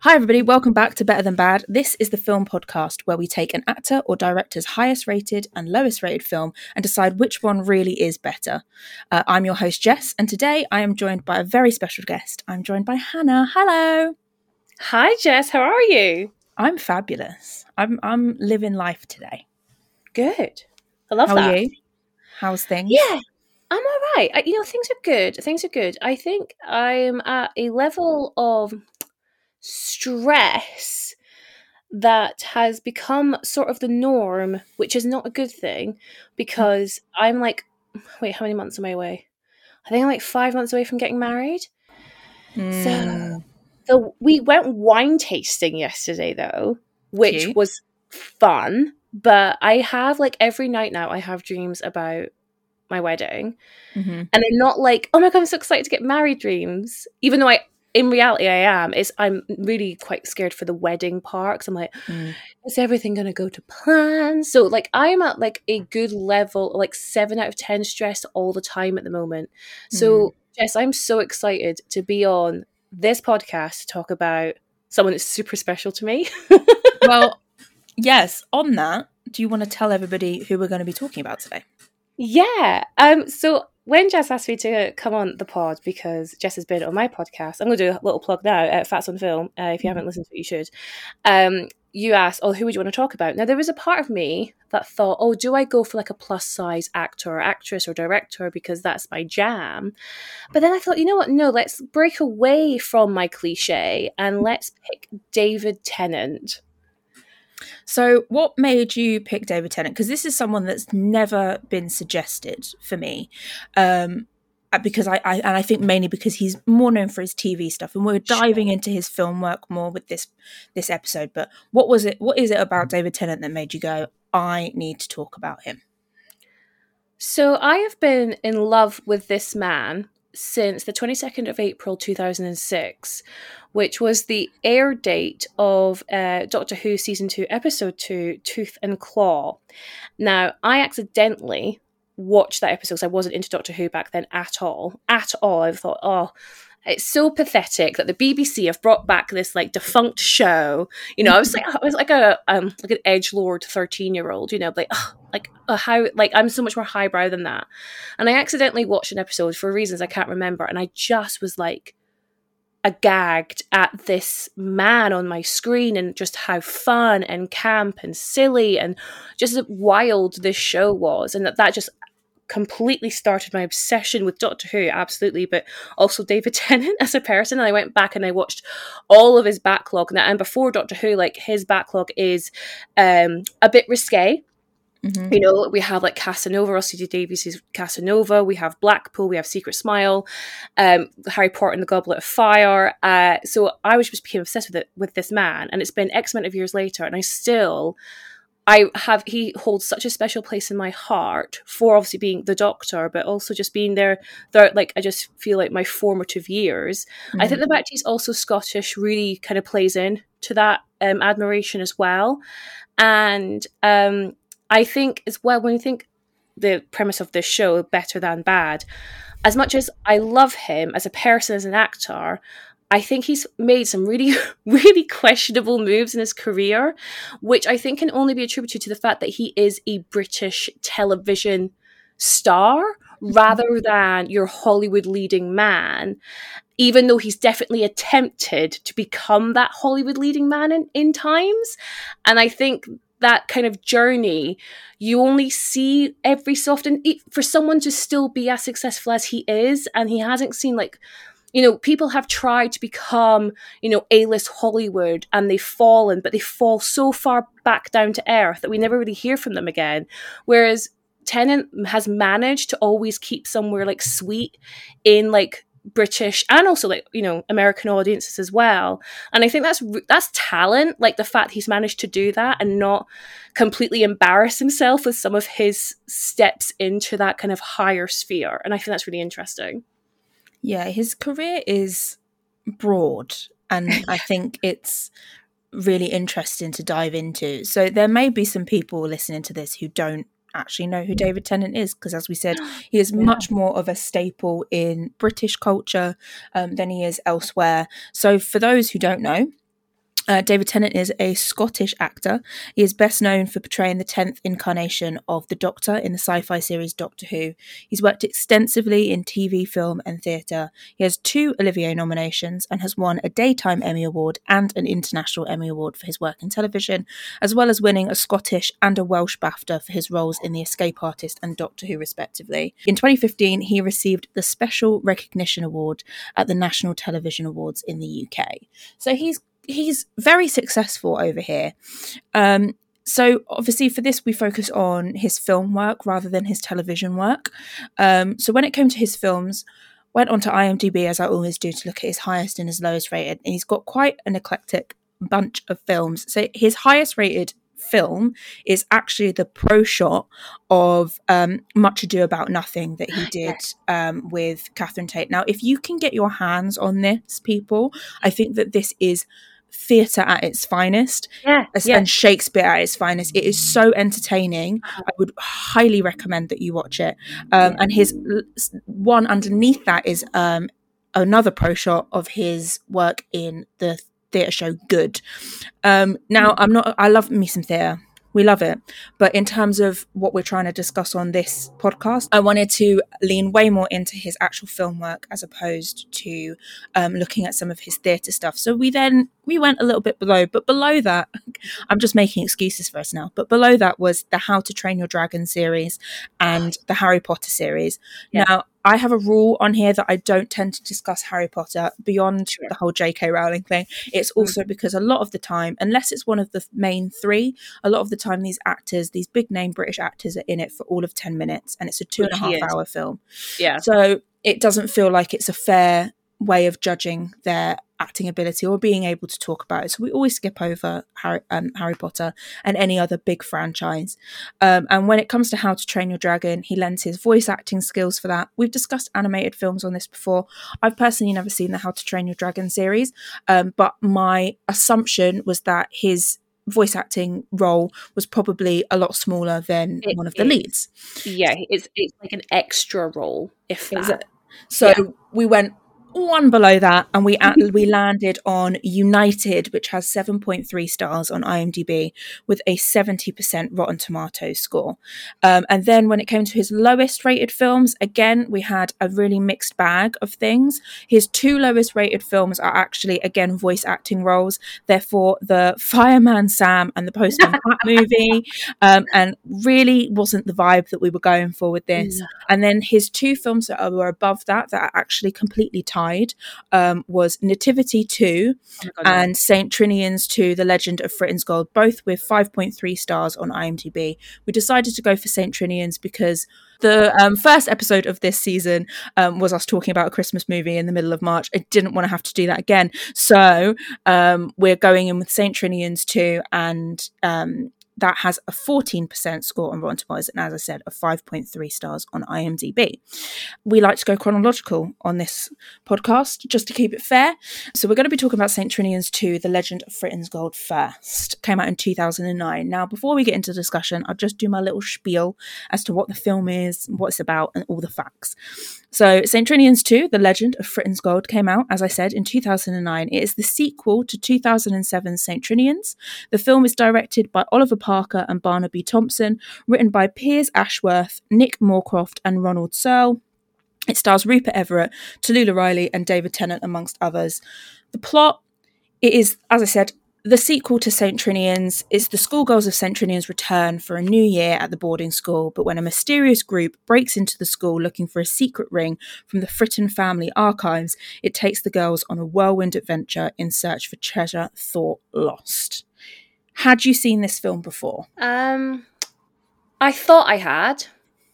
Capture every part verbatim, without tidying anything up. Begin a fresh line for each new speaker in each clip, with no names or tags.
Hi everybody, welcome back to Better Than Bad. This is the film podcast where we take an actor or director's highest rated and lowest rated film and decide which one really is better. Uh, I'm your host Jess, and today I am joined by a very special guest. I'm joined by Hannah. Hello.
Hi Jess, how are you?
I'm fabulous. I'm I'm living life today.
Good. I love
How
that.
How are you? How's things?
Yeah, I'm all right. I, you know, things are good. Things are good. I think I'm at a level of stress that has become sort of the norm, which is not a good thing because I'm like, wait, how many months am I away? I think I'm like five months away from getting married.
Mm.
So, so we went wine tasting yesterday though, which
Cute.
was fun. But I have like every night now I have dreams about my wedding.
Mm-hmm.
And I'm not like, oh my God, I'm so excited to get married dreams. Even though I, in reality I am, it's, I'm really quite scared for the wedding part. Cause I'm like,
Mm.
is everything going to go to plan? So like I'm at like a good level, like seven out of ten stressed all the time at the moment. So
Mm.
Jess, I'm so excited to be on this podcast to talk about someone that's super special to me.
Well, yes, on that, do you want to tell everybody who we're going to be talking about today?
Yeah. Um. So when Jess asked me to come on the pod, because Jess has been on my podcast, I'm going to do a little plug now at Fats on Film. Uh, if you haven't listened to it, you should. Um. You asked, oh, who would you want to talk about? Now, there was a part of me that thought, oh, do I go for like a plus size actor or actress or director because that's my jam? But then I thought, you know what? No, let's break away from my cliche and let's pick David Tennant.
So what made you pick David Tennant? Because this is someone that's never been suggested for me. Um, because I, I and I think mainly because he's more known for his T V stuff, and we're diving
Sure.
into his film work more with this this episode. But what was it? What is it about David Tennant that made you go, I need to talk about him?
So I have been in love with this man since the twenty-second of April two thousand six, which was the air date of uh, Doctor Who Season two, Episode two, Tooth and Claw. Now, I accidentally watched that episode because I wasn't into Doctor Who back then at all. At all. I thought, oh, it's so pathetic that the B B C have brought back this like defunct show. You know, I was like, I was like a um like an edgelord thirteen year old. You know, like oh, like uh, how like I'm so much more highbrow than that. And I accidentally watched an episode for reasons I can't remember, and I just was like agagged at this man on my screen and just how fun and camp and silly and just wild this show was, and that that just completely started my obsession with Doctor Who, absolutely, but also David Tennant as a person. And I went back and I watched all of his backlog. Now, and before Doctor Who, like his backlog is um, a bit risque. Mm-hmm. You know, we have like Casanova, Russell T Davies' Casanova, we have Blackpool, we have Secret Smile, um, Harry Potter and the Goblet of Fire. Uh, so I was just became obsessed with it with this man, and it's been X amount of years later, and I still. I have, he holds such a special place in my heart for obviously being the Doctor, but also just being there, there like, I just feel like my formative years. Mm-hmm. I think the fact he's also Scottish really kind of plays in to that um, admiration as well. And um, I think as well, when you think the premise of this show, Better Than Bad, as much as I love him as a person, as an actor, I think he's made some really, really questionable moves in his career, which I think can only be attributed to the fact that he is a British television star rather than your Hollywood leading man, even though he's definitely attempted to become that Hollywood leading man in, in times. And I think that kind of journey, you only see every so often for someone to still be as successful as he is, and he hasn't seen like, you know, people have tried to become, you know, A-list Hollywood and they've fallen, but they fall so far back down to earth that we never really hear from them again. Whereas Tennant has managed to always keep somewhere like sweet in like British and also like, you know, American audiences as well. And I think that's that's talent, like the fact he's managed to do that and not completely embarrass himself with some of his steps into that kind of higher sphere. And I think that's really interesting.
Yeah, his career is broad, and I think it's really interesting to dive into. So there may be some people listening to this who don't actually know who David Tennant is, because as we said, he is yeah. much more of a staple in British culture um, than he is elsewhere. So for those who don't know, Uh, David Tennant is a Scottish actor. He is best known for portraying the tenth incarnation of the Doctor in the sci-fi series Doctor Who. He's worked extensively in T V, film and theatre. He has two Olivier nominations and has won a Daytime Emmy Award and an International Emmy Award for his work in television, as well as winning a Scottish and a Welsh BAFTA for his roles in The Escape Artist and Doctor Who, respectively. In twenty fifteen, he received the Special Recognition Award at the National Television Awards in the U K. So he's He's very successful over here. Um, so obviously for this, we focus on his film work rather than his television work. Um, so when it came to his films, went onto IMDb, as I always do, to look at his highest and his lowest rated. And he's got quite an eclectic bunch of films. So his highest rated film is actually the pro shot of um, Much Ado About Nothing that he did um, with Catherine Tate. Now, if you can get your hands on this, people, I think that this is theatre at its finest,
yeah,
as,
yeah.
and Shakespeare at its finest. It is so entertaining. I would highly recommend that you watch it. Um, yeah. And his one underneath that is um, another pro shot of his work in the theatre show Good. Um, now, I'm not. I love me some theatre. We love it. But in terms of what we're trying to discuss on this podcast, I wanted to lean way more into his actual film work as opposed to um, looking at some of his theatre stuff. So we then, we went a little bit below, but below that, I'm just making excuses for us now, but below that was the How to Train Your Dragon series and the Harry Potter series. Yeah. Now, I have a rule on here that I don't tend to discuss Harry Potter beyond sure. the whole J K Rowling thing. It's also mm. because a lot of the time, unless it's one of the main three, a lot of the time these actors, these big name British actors are in it for all of ten minutes and it's a two Which and a half hour film.
Yeah.
So it doesn't feel like it's a fair way of judging their acting ability or being able to talk about it. So we always skip over Harry, um, Harry Potter and any other big franchise. Um, and when it comes to How to Train Your Dragon, he lends his voice acting skills for that. We've discussed animated films on this before. I've personally never seen the How to Train Your Dragon series, um, but my assumption was that his voice acting role was probably a lot smaller than it one of the
is.
leads.
Yeah, it's it's like an extra role, if that.
Exactly. So yeah. we went one below that and we at, we landed on United, which has seven point three stars on IMDb with a seventy percent Rotten Tomatoes score. Um, and then when it came to his lowest rated films, again, we had a really mixed bag of things. His two lowest rated films are actually, again, voice acting roles. Therefore, the Fireman Sam and the Postman Pat movie, um, and really wasn't the vibe that we were going for with this. No. And then his two films that were above that, that are actually completely tied, Um, was Nativity two oh God, and no. Saint Trinian's two, The Legend of Fritton's Gold, both with five point three stars on IMDb. We decided to go for Saint Trinian's because the um, first episode of this season um, was us talking about a Christmas movie in the middle of March. I didn't want to have to do that again. So um, we're going in with Saint Trinian's two, and um, that has a fourteen percent score on Rotten Tomatoes, and as I said, a five point three stars on IMDb. We like to go chronological on this podcast, just to keep it fair. So we're going to be talking about Saint Trinian's two, The Legend of Fritton's Gold first. Came out in two thousand nine. Now, before we get into discussion, I'll just do my little spiel as to what the film is, what it's about, and all the facts. So Saint Trinian's two, The Legend of Fritton's Gold, came out, as I said, in two thousand nine. It is the sequel to two thousand seven's Saint Trinian's. The film is directed by Oliver Parker and Barnaby Thompson, written by Piers Ashworth, Nick Moorcroft and Ronald Searle. It stars Rupert Everett, Tallulah Riley and David Tennant, amongst others. The plot, it is, as I said, the sequel to Saint Trinian's. It's the schoolgirls of Saint Trinian's return for a new year at the boarding school, but when a mysterious group breaks into the school looking for a secret ring from the Fritton family archives, it takes the girls on a whirlwind adventure in search for treasure thought lost. Had you seen this film before?
Um, I thought I had,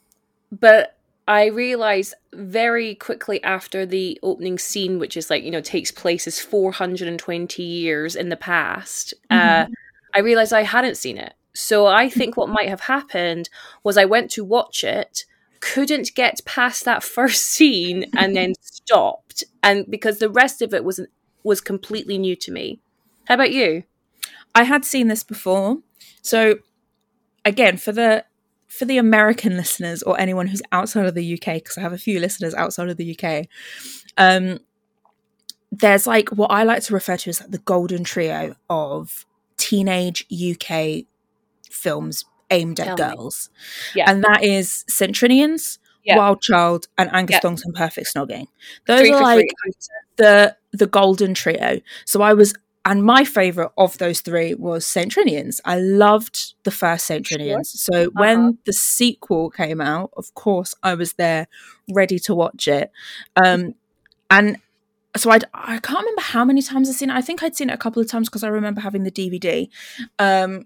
but I realised very quickly after the opening scene, which is like, you know, takes place as four hundred twenty years in the past, mm-hmm. uh, I realised I hadn't seen it. So I think what might have happened was I went to watch it, couldn't get past that first scene and then stopped. And because the rest of it was was completely new to me. How about you?
I had seen this before. So again, for the for the American listeners or anyone who's outside of the U K, because I have a few listeners outside of the U K, um, there's like what I like to refer to as like the golden trio of teenage U K films aimed at
Tell me.
girls.
Yeah.
And that is Centrinians,
Yeah.
Wild Child, and Angus
Yeah.
Thongs and Perfect Snogging. Those
Three
are
for
like
three.
the the golden trio. So I was, and my favourite of those three was Saint Trinians. I loved the first Saint Trinians. So when
Uh-huh.
the sequel came out, of course, I was there ready to watch it. Um, and so I'd, I can't remember how many times I've seen it. I think I'd seen it a couple of times because I remember having the D V D. Um,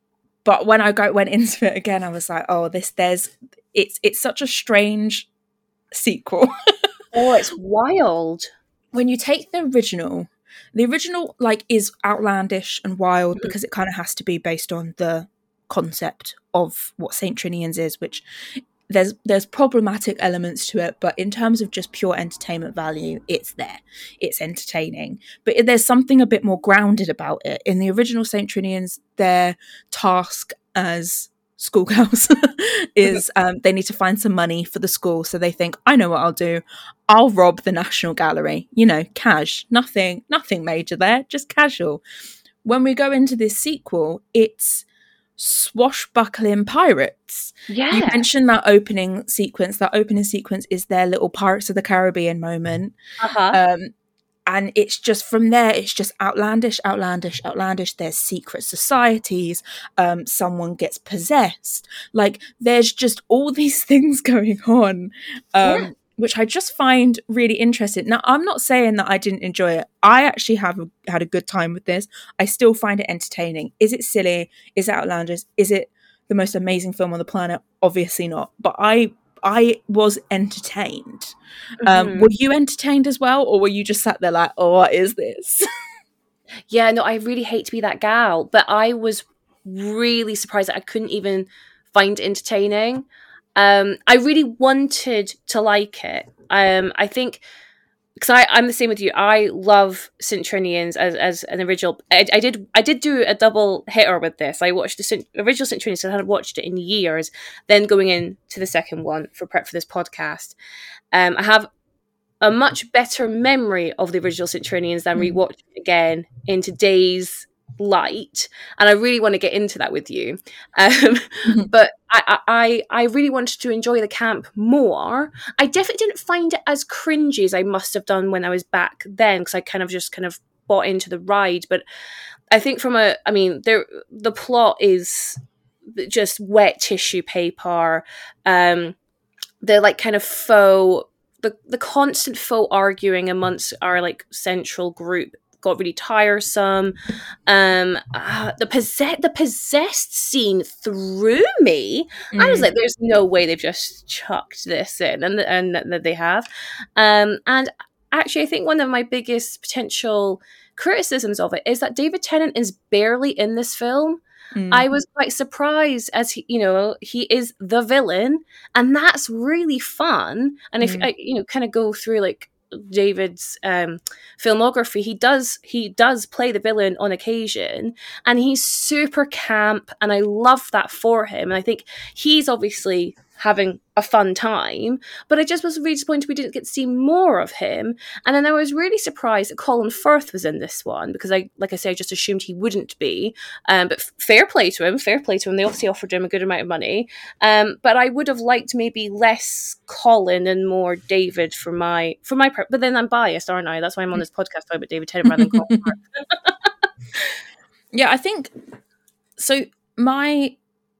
but when I go, went into it again, I was like, oh, this, there's, it's, it's such a strange sequel.
Oh, it's wild.
When you take the original, the original like is outlandish and wild
Mm-hmm.
because it kind of has to be based on the concept of what Saint Trinians is, which there's there's problematic elements to it, but in terms of just pure entertainment value, it's there. It's entertaining. But there's something a bit more grounded about it. In the original Saint Trinians, their task as schoolgirls is um, they need to find some money for the school. So they think, I know what I'll do. I'll rob the National Gallery. You know, cash. Nothing, nothing major there, just casual. When we go into this sequel, it's swashbuckling pirates.
Yeah.
You mentioned that opening sequence. That opening sequence is their little Pirates of the Caribbean moment.
Uh-huh.
Um, and it's just from there, it's just outlandish, outlandish, outlandish. There's secret societies. Um, someone gets possessed. Like, there's just all these things going on, um, yeah. which I just find really interesting. Now, I'm not saying that I didn't enjoy it. I actually have a, had a good time with this. I still find it entertaining. Is it silly? Is it outlandish? Is it the most amazing film on the planet? Obviously not. But I I was entertained. Mm-hmm. Um, were you entertained as well? Or were you just sat there like, oh, what is this?
Yeah, no, I really hate to be that gal. But I was really surprised that I couldn't even find it entertaining. Um, I really wanted to like it. Um, I think... Because I'm the same with you. I love Saint Trinians as, as an original. I, I did I did do a double hitter with this. I watched the Saint, original Saint Trinians. I hadn't watched it in years. Then going into the second one for prep for this podcast, um, I have a much better memory of the original Saint Trinians than
Mm.
rewatching it again in today's light, and I really want to get into that with you. Um, mm-hmm. But I, I, I really wanted to enjoy the camp more. I definitely didn't find it as cringy as I must have done when I was back then, because I kind of just kind of bought into the ride. But I think from a, I mean, there the plot is just wet tissue paper. Um, the like kind of faux, the the constant faux arguing amongst our like central group got really tiresome. Um, uh, the possess the possessed scene threw me. Mm. I was like, "There's no way they've just chucked this in," and and that they have. Um, and actually, I think one of my biggest potential criticisms of it is that David Tennant is barely in this film. Mm. I was quite surprised, as he, you know, he is the villain, and that's really fun. And if mm. I, you know, kind of go through like David's um, filmography, he does he does play the villain on occasion, and he's super camp, and I love that for him. And I think he's obviously having a fun time, but I just was really disappointed we didn't get to see more of him. And then I was really surprised that Colin Firth was in this one, because I, like I say, I just assumed he wouldn't be. Um, but fair play to him, fair play to him. They obviously offered him a good amount of money. Um, but I would have liked maybe less Colin and more David for my for my. But then I'm biased, aren't I? That's why I'm on this podcast talking about David Tennant rather than Colin Firth.
Yeah, I think so. My.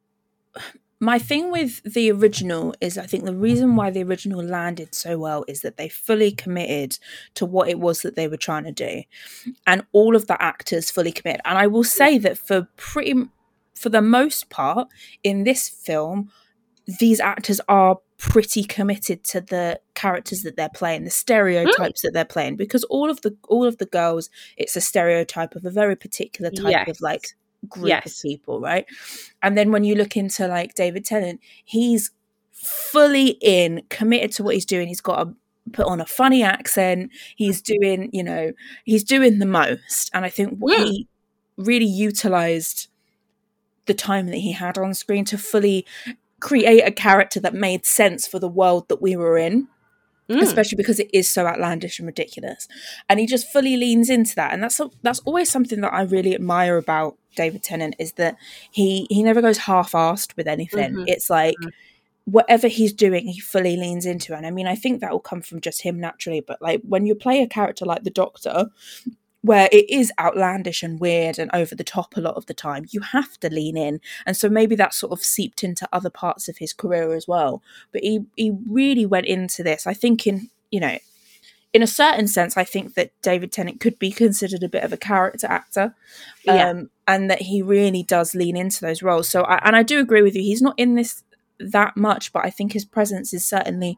My thing with the original is I think the reason why the original landed so well is that they fully committed to what it was that they were trying to do. And all of the actors fully commit. And I will say that for pretty, for the most part in this film, these actors are pretty committed to the characters that they're playing, the stereotypes mm. that they're playing, because all of the, all of the girls, it's a stereotype of a very particular type yes. of like group yes. of people, right? And then when you look into like David Tennant, he's fully in, committed to what he's doing. He's got to put on a funny accent. He's doing, you know, he's doing the most. And I think
yeah.
he really utilized the time that he had on screen to fully create a character that made sense for the world that we were in.
Mm.
especially because it is so outlandish and ridiculous. And he just fully leans into that. And that's that's always something that I really admire about David Tennant, is that he he never goes half-assed with anything.
Mm-hmm.
It's like
Mm-hmm.
whatever he's doing, he fully leans into. And I mean, I think that will come from just him naturally. But like when you play a character like the Doctor, where it is outlandish and weird and over the top a lot of the time, you have to lean in. And so maybe that sort of seeped into other parts of his career as well. But he, he really went into this. I think in, you know, in a certain sense, I think that David Tennant could be considered a bit of a character actor. Um,
Yeah.
And that he really does lean into those roles. So, I, and I do agree with you. He's not in this that much, but I think his presence is certainly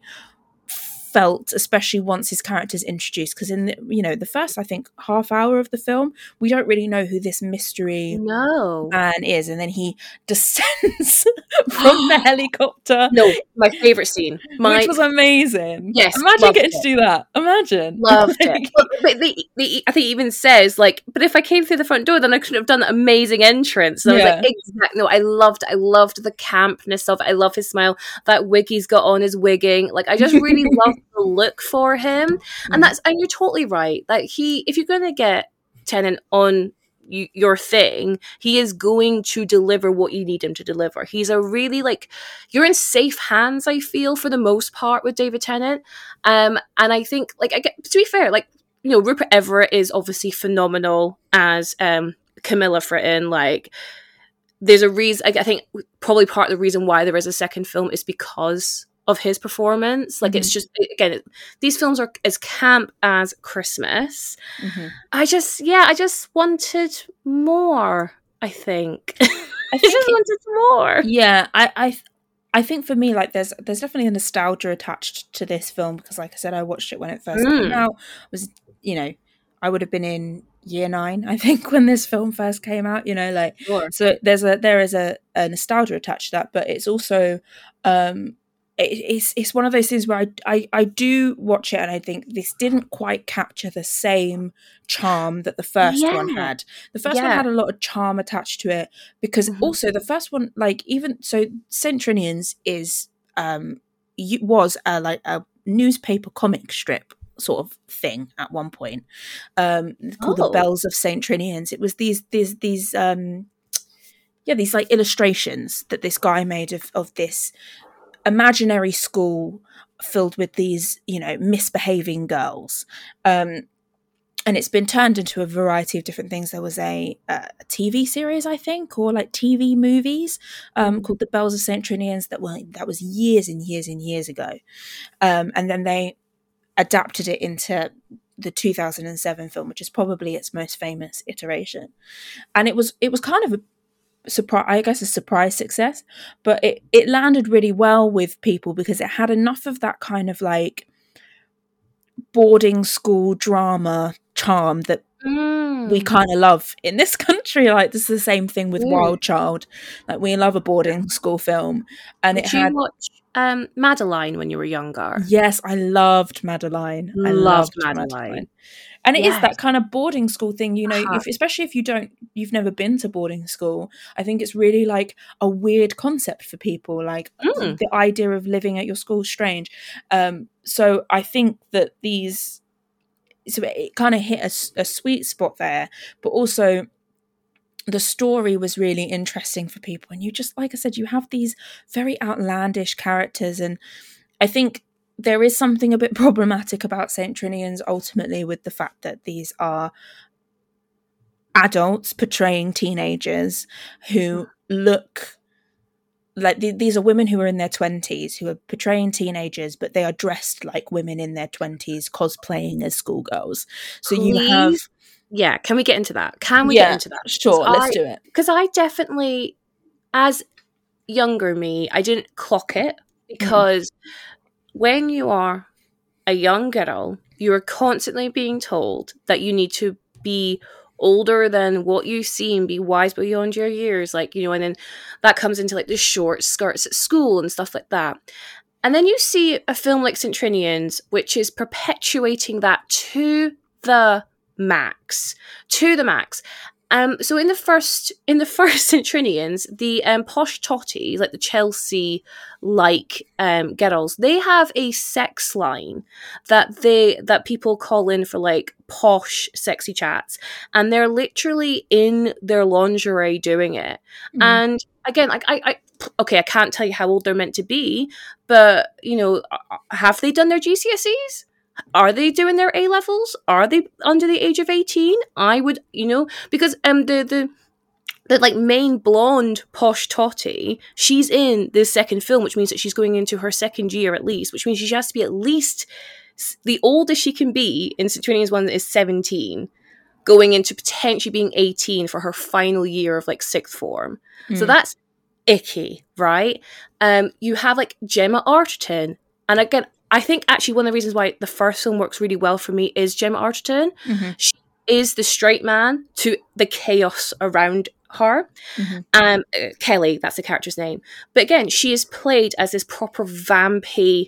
felt, especially once his character's introduced, because in the, you know, the first, I think, half hour of the film, we don't really know who this mystery
No.
man is, and then he descends from the helicopter.
No, my favorite scene. My,
which was amazing.
Yes,
imagine
loved
getting
it.
to do that. Imagine.
Loved
Like-
it. But, but they, they, I think he even says, like, but if I came through the front door, then I couldn't have done that amazing entrance. And I was
Yeah.
like, exactly. No, I loved it. I loved the campness of it. I love his smile. That wig he's got on, his wigging. Like, I just really love the look for him.
Mm.
And that's, and you're totally right. Like, he, if you're going to get Tennant on you, your thing, he is going to deliver what you need him to deliver. He's a really, like, you're in safe hands, I feel, for the most part with David Tennant. Um, and I think, like, I get, to be fair, like, you know, Rupert Everett is obviously phenomenal as um, Camilla Fritten. Like, there's a reason, I, I think probably part of the reason why there is a second film is because of his performance. Like, mm-hmm. it's just, again, it, these films are as camp as Christmas.
Mm-hmm.
I just, yeah, I just wanted more, I think. I,
I
just
think it,
wanted more.
Yeah, I, I I think for me, like, there's there's definitely a nostalgia attached to this film, because, like I said, I watched it when it first mm. came out. It was, you know, I would have been in year nine, I think, when this film first came out, you know, like,
sure.
So there's a, there is a, a nostalgia attached to that, but it's also, um, it, it's, it's one of those things where I, I, I do watch it and I think this didn't quite capture the same charm that the first
yeah.
one had. The first
yeah.
one had a lot of charm attached to it, because mm-hmm. also the first one, like, even, so Saint Trinians is, um, was a, like a newspaper comic strip sort of thing at one point, um called oh. the Bells of Saint Trinians. It was these these these um yeah these like illustrations that this guy made of of this imaginary school filled with these, you know, misbehaving girls, um and it's been turned into a variety of different things. There was a, a T V series, I think, or like T V movies, um, called The Bells of Saint Trinians. That well, that was years and years and years ago, um, and then they adapted it into the two thousand seven film, which is probably its most famous iteration. And it was it was kind of a surprise, I guess, a surprise success, but it, it landed really well with people because it had enough of that kind of like boarding school drama charm that mm. we kind of love in this country. Like, this is the same thing with mm. Wild Child. Like, we love a boarding school film. And
Did
it
you
had
watch um, Madeline when you were younger?
Yes, I loved Madeline. I
loved,
loved
Madeline.
Madeline. And it yes. is that kind of boarding school thing, you know,
uh-huh.
if, especially if you don't, you've never been to boarding school. I think it's really like a weird concept for people. Like mm. the idea of living at your school is strange. Um, so I think that these, so it kind of hit a, a sweet spot there, but also the story was really interesting for people. And you just, like I said, you have these very outlandish characters. And I think there is something a bit problematic about Saint Trinians ultimately, with the fact that these are adults portraying teenagers who look like th- these are women who are in their twenties who are portraying teenagers, but they are dressed like women in their twenties cosplaying as schoolgirls. So
Please?
you have
yeah can we get into that can we
yeah,
get into that
sure let's
I,
do it,
because I definitely, as younger me, I didn't clock it, because mm. when you are a young girl, you are constantly being told that you need to be older than what you see and be wise beyond your years, like, you know, and then that comes into like the short skirts at school and stuff like that. And then you see a film like Saint Trinians, which is perpetuating that to the max, to the max. Um, so in the first in the first Saint Trinians, the um, posh totties, like the Chelsea like um, girls, they have a sex line that they that people call in for like posh sexy chats, and they're literally in their lingerie doing it. Mm. And again, like I, I okay, I can't tell you how old they're meant to be, but you know, have they done their G C S Es? Are they doing their A levels? Are they under the age of eighteen? I would, you know, because um the the the like main blonde posh totty, she's in this second film, which means that she's going into her second year at least, which means she has to be at least the oldest she can be in Saint Trinian's one is seventeen, going into potentially being eighteen for her final year of like sixth form. Mm. So that's icky, right? Um, you have like Gemma Arterton, and again, I think actually one of the reasons why the first film works really well for me is Gemma Arterton. Mm-hmm. She is the straight man to the chaos around her. Mm-hmm. Um, uh, Kelly, that's the character's name. But again, she is played as this proper vampy,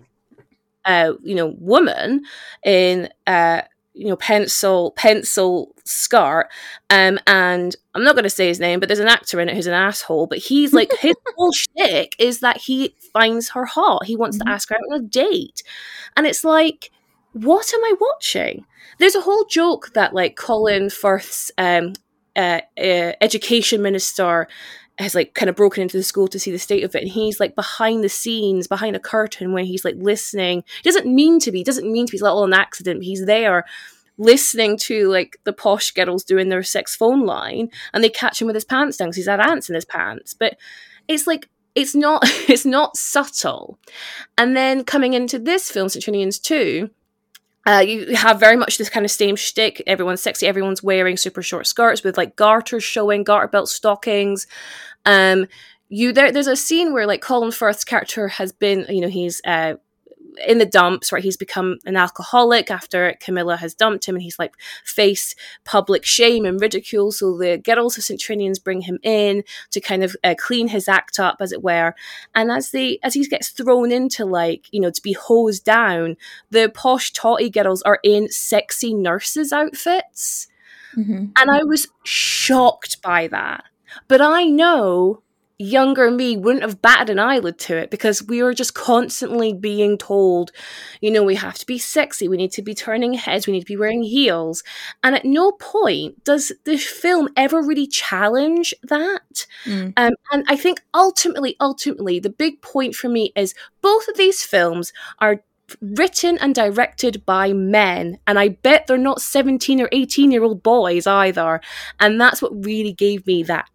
uh, you know, woman in, uh, you know, pencil pencil skirt. Um, and I'm not going to say his name, but there's an actor in it who's an asshole. But he's like, his whole shtick is that he finds her hot. He wants mm-hmm. to ask her out on a date. And it's like, what am I watching? There's a whole joke that like Colin Firth's um, uh, uh, education minister has like kind of broken into the school to see the state of it, and he's like behind the scenes, behind a curtain, when he's like listening. He doesn't mean to be, doesn't mean to be. He's like all an accident. But he's there listening to like the posh girls doing their sex phone line, and they catch him with his pants down because he's had ants in his pants. But it's like it's not it's not subtle. And then coming into this film, Saint Trinians two. Uh, you have very much this kind of same shtick. Everyone's sexy. Everyone's wearing super short skirts with like garters showing, garter belt stockings. Um, you there. There's a scene where like Colin Firth's character has been, you know, he's uh, in the dumps, right? He's become an alcoholic after Camilla has dumped him, and he's like face public shame and ridicule. So the girls of Saint Trinians bring him in to kind of uh, clean his act up, as it were. And as they as he gets thrown into like, you know, to be hosed down, the posh totty girls are in sexy nurses outfits, mm-hmm. and I was shocked by that. But I know younger me wouldn't have batted an eyelid to it, because we were just constantly being told, you know, we have to be sexy, we need to be turning heads, we need to be wearing heels. And at no point does the film ever really challenge that. Mm. Um, and I think ultimately, ultimately, the big point for me is both of these films are written and directed by men, and I bet they're not seventeen or eighteen year old boys either. And that's what really gave me that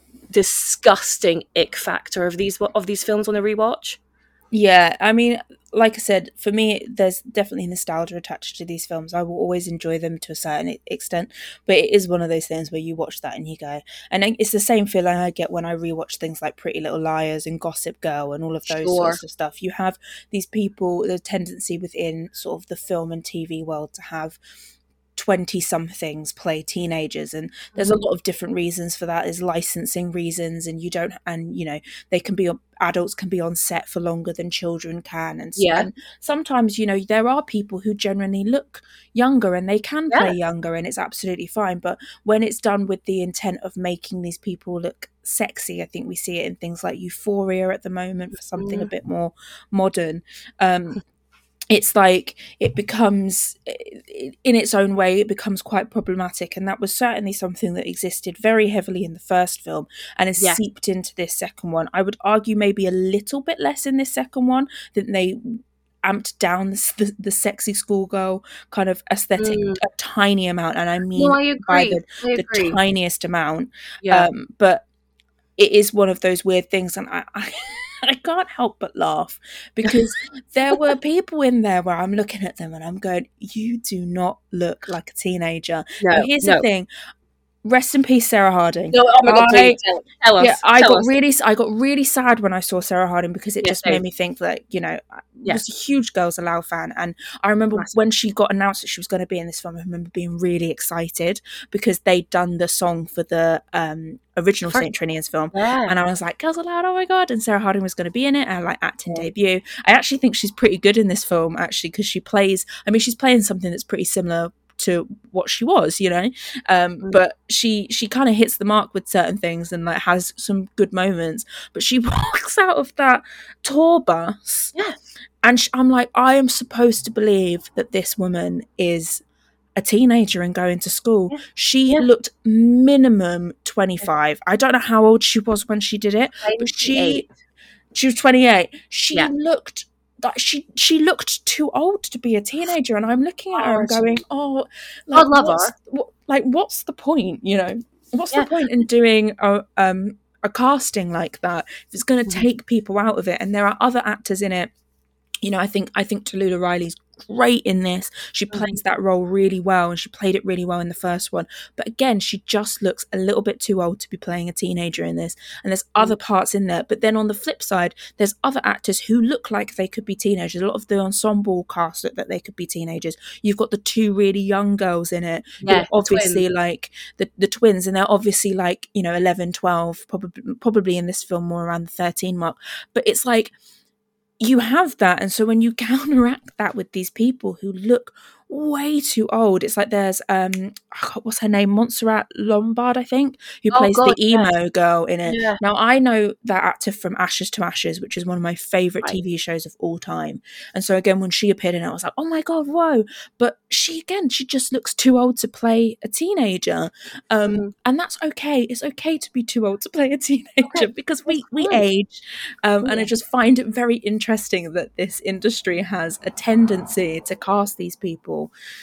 disgusting ick factor of these of these films on a rewatch.
Yeah, I mean, like I said, for me, there's definitely nostalgia attached to these films. I will always enjoy them to a certain extent, but it is one of those things where you watch that and you go, and it's the same feeling I get when I rewatch things like Pretty Little Liars and Gossip Girl and all of those sure. sorts of stuff. You have these people, the tendency within sort of the film and T V world to have twenty-somethings play teenagers, and there's mm-hmm. a lot of different reasons for that. There's licensing reasons, and you don't, and you know, they can be, adults can be on set for longer than children can, and,
yeah.
and sometimes, you know, there are people who generally look younger and they can yeah. play younger, and it's absolutely fine. But when it's done with the intent of making these people look sexy, I think we see it in things like Euphoria at the moment for something mm. a bit more modern. Um, it's like it becomes, in its own way, it becomes quite problematic. And that was certainly something that existed very heavily in the first film and has yeah. seeped into this second one. I would argue maybe a little bit less in this second one, that they amped down the, the, the sexy schoolgirl kind of aesthetic mm. a tiny amount. And I mean
no, I
by the,
I
the tiniest amount.
Yeah.
Um, but it is one of those weird things. And I... I I can't help but laugh, because there were people in there where I'm looking at them and I'm going, you do not look like a teenager.
No,
but here's
no.
the thing. Rest in peace, Sarah Harding.
No, oh my God,
I,
please, tell, tell us.
Yeah, I
tell
got
us.
really, I got really sad when I saw Sarah Harding, because it
yeah,
just
same.
made me think that, you know, I
yeah.
was a huge Girls Aloud fan, and I remember Massive. when she got announced that she was going to be in this film, I remember being really excited because they'd done the song for the um, original Saint Trinians film,
yeah.
and I was like, Girls Aloud, oh my God, and Sarah Harding was going to be in it, and like acting yeah. debut. I actually think she's pretty good in this film, actually, because she plays, I mean, she's playing something that's pretty similar to what she was, you know. Um,
Mm.
but she she kind of hits the mark with certain things and like has some good moments. But she walks out of that tour bus,
Yeah.
and sh- I'm like, I am supposed to believe that this woman is a teenager and going to school.
Yeah.
She
Yeah.
looked minimum twenty-five. I don't know how old she was when she did it, but she she was twenty-eight. She
Yeah.
looked like she she looked too old to be a teenager, and I'm looking at her and going, oh, like,
God love
what's,
her.
what, like what's the point, you know? What's
Yeah.
the point in doing a um a casting like that if it's going to
Mhm.
take people out of it? And there are other actors in it. You know, I think I think Tallulah Riley's great in this. She plays that role really well, and she played it really well in the first one. But again, she just looks a little bit too old to be playing a teenager in this. And there's other parts in there. But then on the flip side, there's other actors who look like they could be teenagers. A lot of the ensemble cast look that they could be teenagers. You've got the two really young girls in it.
Yeah,
who are
the
obviously
twins.
like the, the twins, and they're obviously like, you know, eleven, twelve, probably probably in this film more around the thirteen mark. But it's like, you have that, and so when you counteract that with these people who look way too old, it's like there's um what's her name, Montserrat Lombard, I think, who
Oh
plays
God,
the emo girl in it.
Yeah.
Now I know that actor from Ashes to Ashes, which is one of my favorite
Right.
T V shows of all time, and so again when she appeared in it, I was like, oh my God, whoa. But she again she just looks too old to play a teenager, um
Mhm.
and that's okay. It's okay to be too old to play a teenager,
Okay.
because we
That's
we
fine.
age, um, and I
Yeah.
just find it very interesting that this industry has a tendency to cast these people,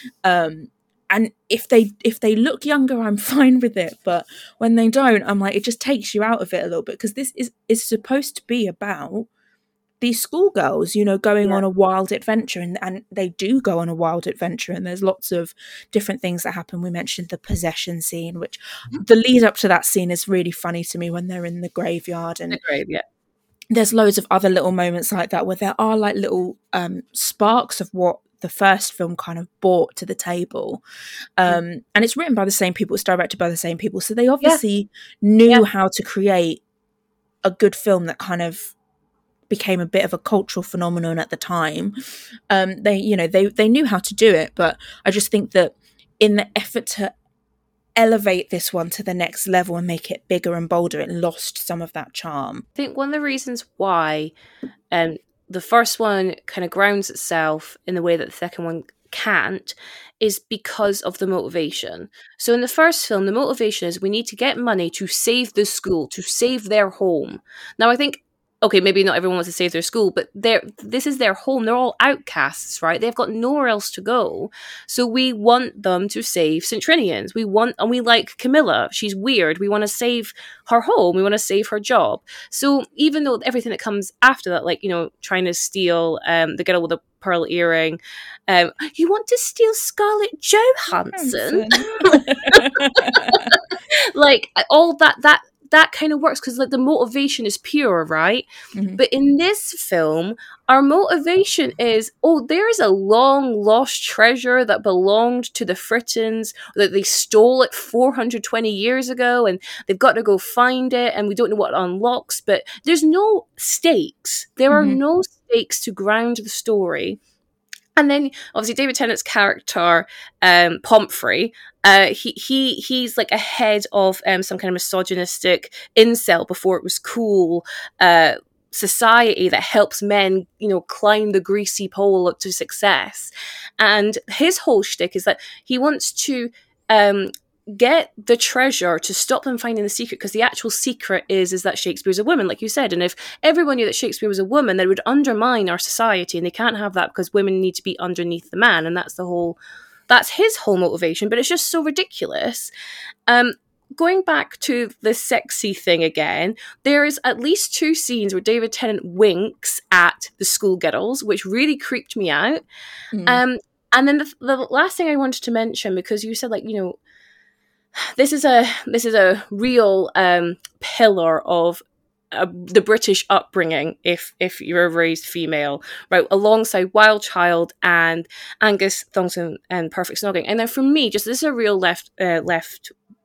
um, and if they if they look younger, I'm fine with it, but when they don't, I'm like, it just takes you out of it a little bit, because this is is supposed to be about these schoolgirls, you know, going
Yeah.
on a wild adventure, and, and they do go on a wild adventure, and there's lots of different things that happen. We mentioned the possession scene, which the lead up to that scene is really funny to me, when they're in the graveyard, and
The grave, yeah.
there's loads of other little moments like that where there are like little um, sparks of what the first film kind of brought to the table. Um, and it's written by the same people, it's directed by the same people. So they obviously knew
Yeah.
how to create a good film that kind of became a bit of a cultural phenomenon at the time. Um, they, you know, they, they knew how to do it, but I just think that in the effort to elevate this one to the next level and make it bigger and bolder, it lost some of that charm.
I think one of the reasons why um, the first one kind of grounds itself in the way that the second one can't is because of the motivation. So in the first film, the motivation is we need to get money to save the school, to save their home. Now, I think, okay, maybe not everyone wants to save their school, but they're, this is their home. They're all outcasts, right? They've got nowhere else to go. So we want them to save Saint Trinians. We want, and we like Camilla. She's weird. We want to save her home. We want to save her job. So even though everything that comes after that, like, you know, trying to steal um, the girl with the pearl earring, um, you want to steal Scarlett Johansson. Like all that, that, that kind of works because like the motivation is pure, right?
Mm-hmm.
But in this film, our motivation is, oh, there's a long lost treasure that belonged to the Frittons, that they stole it four hundred twenty years ago, and they've got to go find it, and we don't know what it unlocks, but there's no stakes. There
Mm-hmm.
are no stakes to ground the story. And then, obviously, David Tennant's character, um, Pomfrey, uh, he he he's like a head of um, some kind of misogynistic incel before it was cool uh, society that helps men, you know, climb the greasy pole up to success. And his whole shtick is that he wants to um, get the treasure to stop them finding the secret, because the actual secret is is that Shakespeare's a woman, like you said. And if everyone knew that Shakespeare was a woman, that would undermine our society, and they can't have that because women need to be underneath the man, and that's the whole that's his whole motivation. But it's just so ridiculous. Um going back to the sexy thing again, there is at least two scenes where David Tennant winks at the schoolgirls, which really creeped me out.
Mm.
Um and then the, the last thing I wanted to mention, because you said, like, you know, This is a this is a real um, pillar of uh, the British upbringing. If if you're a raised female, right, alongside Wild Child and Angus Thongson and Perfect Snogging, and then for me, just this is a real left uh, left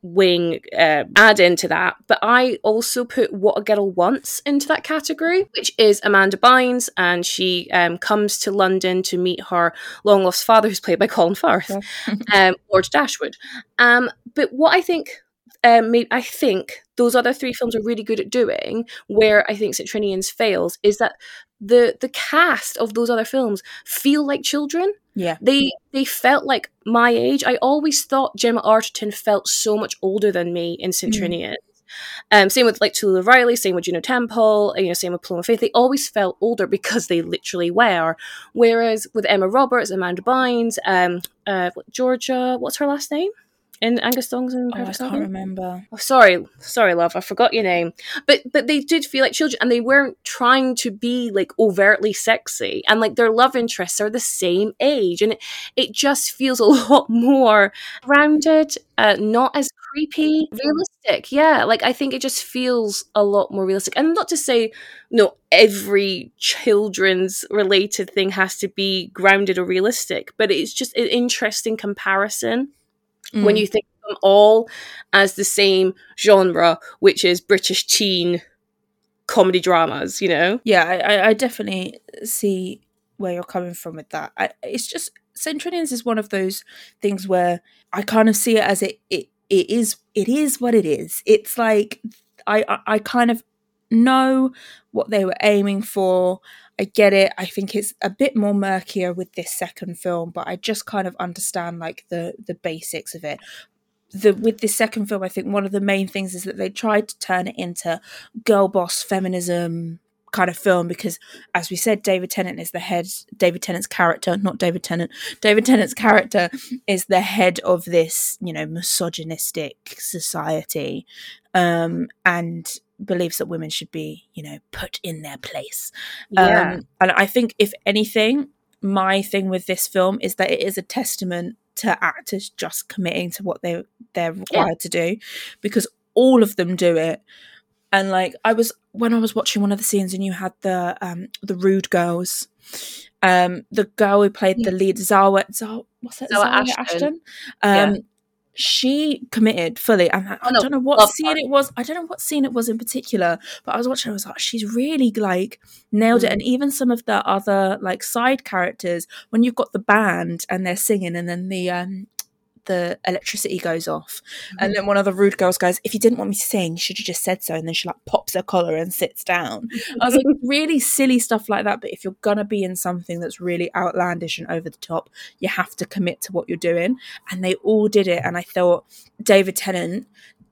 wing uh, add into that. But I also put What a Girl Wants into that category, which is Amanda Bynes, and she um, comes to London to meet her long lost father, who's played by Colin Firth, um, Lord Dashwood. Um, but what I think, um, maybe, I think those other three films are really good at doing, where I think Saint Trinian's fails, is that the the cast of those other films feel like children.
Yeah.
They they felt like my age. I always thought Gemma Arterton felt so much older than me in Saint
Mm.
Trinian. Um, same with like Tallulah Riley, same with Juno Temple, you know, same with Paloma Faith. They always felt older because they literally were. Whereas with Emma Roberts, Amanda Bynes, um, uh, Georgia, what's her last name? In Angus Thongs and
Oh, I
Perfect
can't
Seven?
remember.
Oh, sorry, sorry, love, I forgot your name. But but they did feel like children, and they weren't trying to be like overtly sexy. And like their love interests are the same age, and it, it just feels a lot more rounded, uh, not as creepy, realistic. Yeah, like I think it just feels a lot more realistic. And not to say, no, every children's related thing has to be grounded or realistic, but it's just an interesting comparison.
Mm.
When you think of them all as the same genre, which is British teen comedy dramas, you know?
Yeah, I, I definitely see where you're coming from with that. I, it's just, Saint Trinian's is one of those things where I kind of see it as it it, it is it is what it is. It's like I, I I kind of know what they were aiming for. I get it. I think it's a bit more murkier with this second film, but I just kind of understand like the the basics of it. The with this second film, I think one of the main things is that they tried to turn it into girl boss feminism kind of film because, as we said, David Tennant is the head. David Tennant's character, not David Tennant. David Tennant's character is the head of this, you know, misogynistic society, um, and believes that women should be, you know, put in their place.
Yeah.
Um, and I think, if anything, my thing with this film is that it is a testament to actors just committing to what they they're required yeah. to do, because all of them do it. And like I was when I was watching one of the scenes, and you had the um the rude girls, um the girl who played yeah. the lead, Zawa, Zawa what's that,
Zawa,
Zawa
Ashton,
Ashton? Um, yeah. She committed fully, and I,
oh,
I
no,
don't know what scene her. it was. I don't know what scene it was in particular, but I was watching. I was like, she's really like nailed mm. it. And even some of the other like side characters, when you've got the band and they're singing, and then the um the electricity goes off, mm-hmm. and then one of the rude girls goes, "If you didn't want me to sing, you should have just said so." And then she like pops her collar and sits down. I was like, really silly stuff like that. But if you're gonna be in something that's really outlandish and over the top, you have to commit to what you're doing. And they all did it. And I thought David Tennant,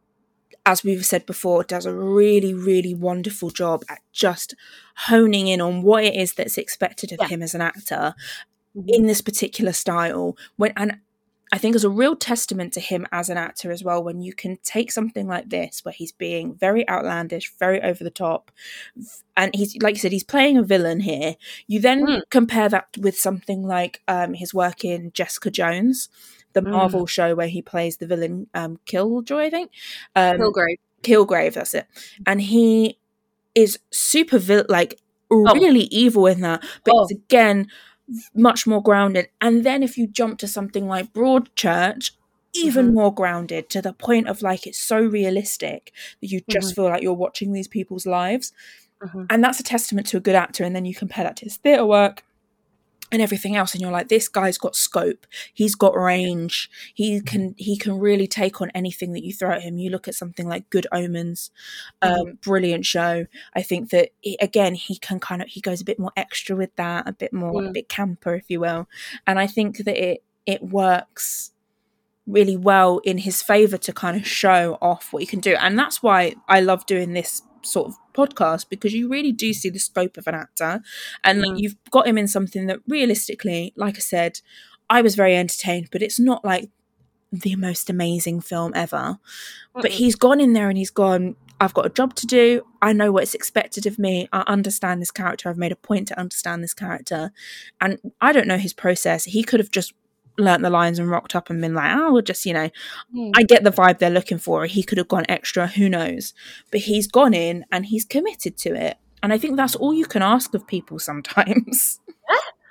as we've said before, does a really, really wonderful job at just honing in on what it is that's expected of yeah. him as an actor mm-hmm. in this particular style. When and I think it's a real testament to him as an actor as well, when you can take something like this, where he's being very outlandish, very over the top, and he's, like you said, he's playing a villain here. You then mm. compare that with something like um, his work in Jessica Jones, the mm. Marvel show where he plays the villain um, Killjoy, I think. Um,
Kilgrave.
Kilgrave, that's it. And he is super, vil- like, really oh. evil in that. But oh. it's, again, much more grounded. And then if you jump to something like Broadchurch, even mm-hmm. more grounded, to the point of like it's so realistic that you just mm-hmm. feel like you're watching these people's lives. Mm-hmm. And that's a testament to a good actor. And then you compare that to his theatre work and everything else, and you're like, this guy's got scope, he's got range, he can he can really take on anything that you throw at him. You look at something like Good Omens, um, mm-hmm. brilliant show. I think that it, again he can kind of he goes a bit more extra with that, a bit more mm. a bit camper, if you will, and I think that it it works really well in his favor to kind of show off what he can do. And that's why I love doing this sort of podcast, because you really do see the scope of an actor, and mm. like, you've got him in something that realistically, like I said, I was very entertained, but it's not like the most amazing film ever. Mm-mm. But he's gone in there and he's gone, I've got a job to do, I know what's expected of me, I understand this character, I've made a point to understand this character. And I don't know his process. He could have just learnt the lines and rocked up and been like, oh, we'll just, you know, mm. I get the vibe they're looking for. He could have gone extra, who knows? But he's gone in and he's committed to it. And I think that's all you can ask of people sometimes.
Yeah.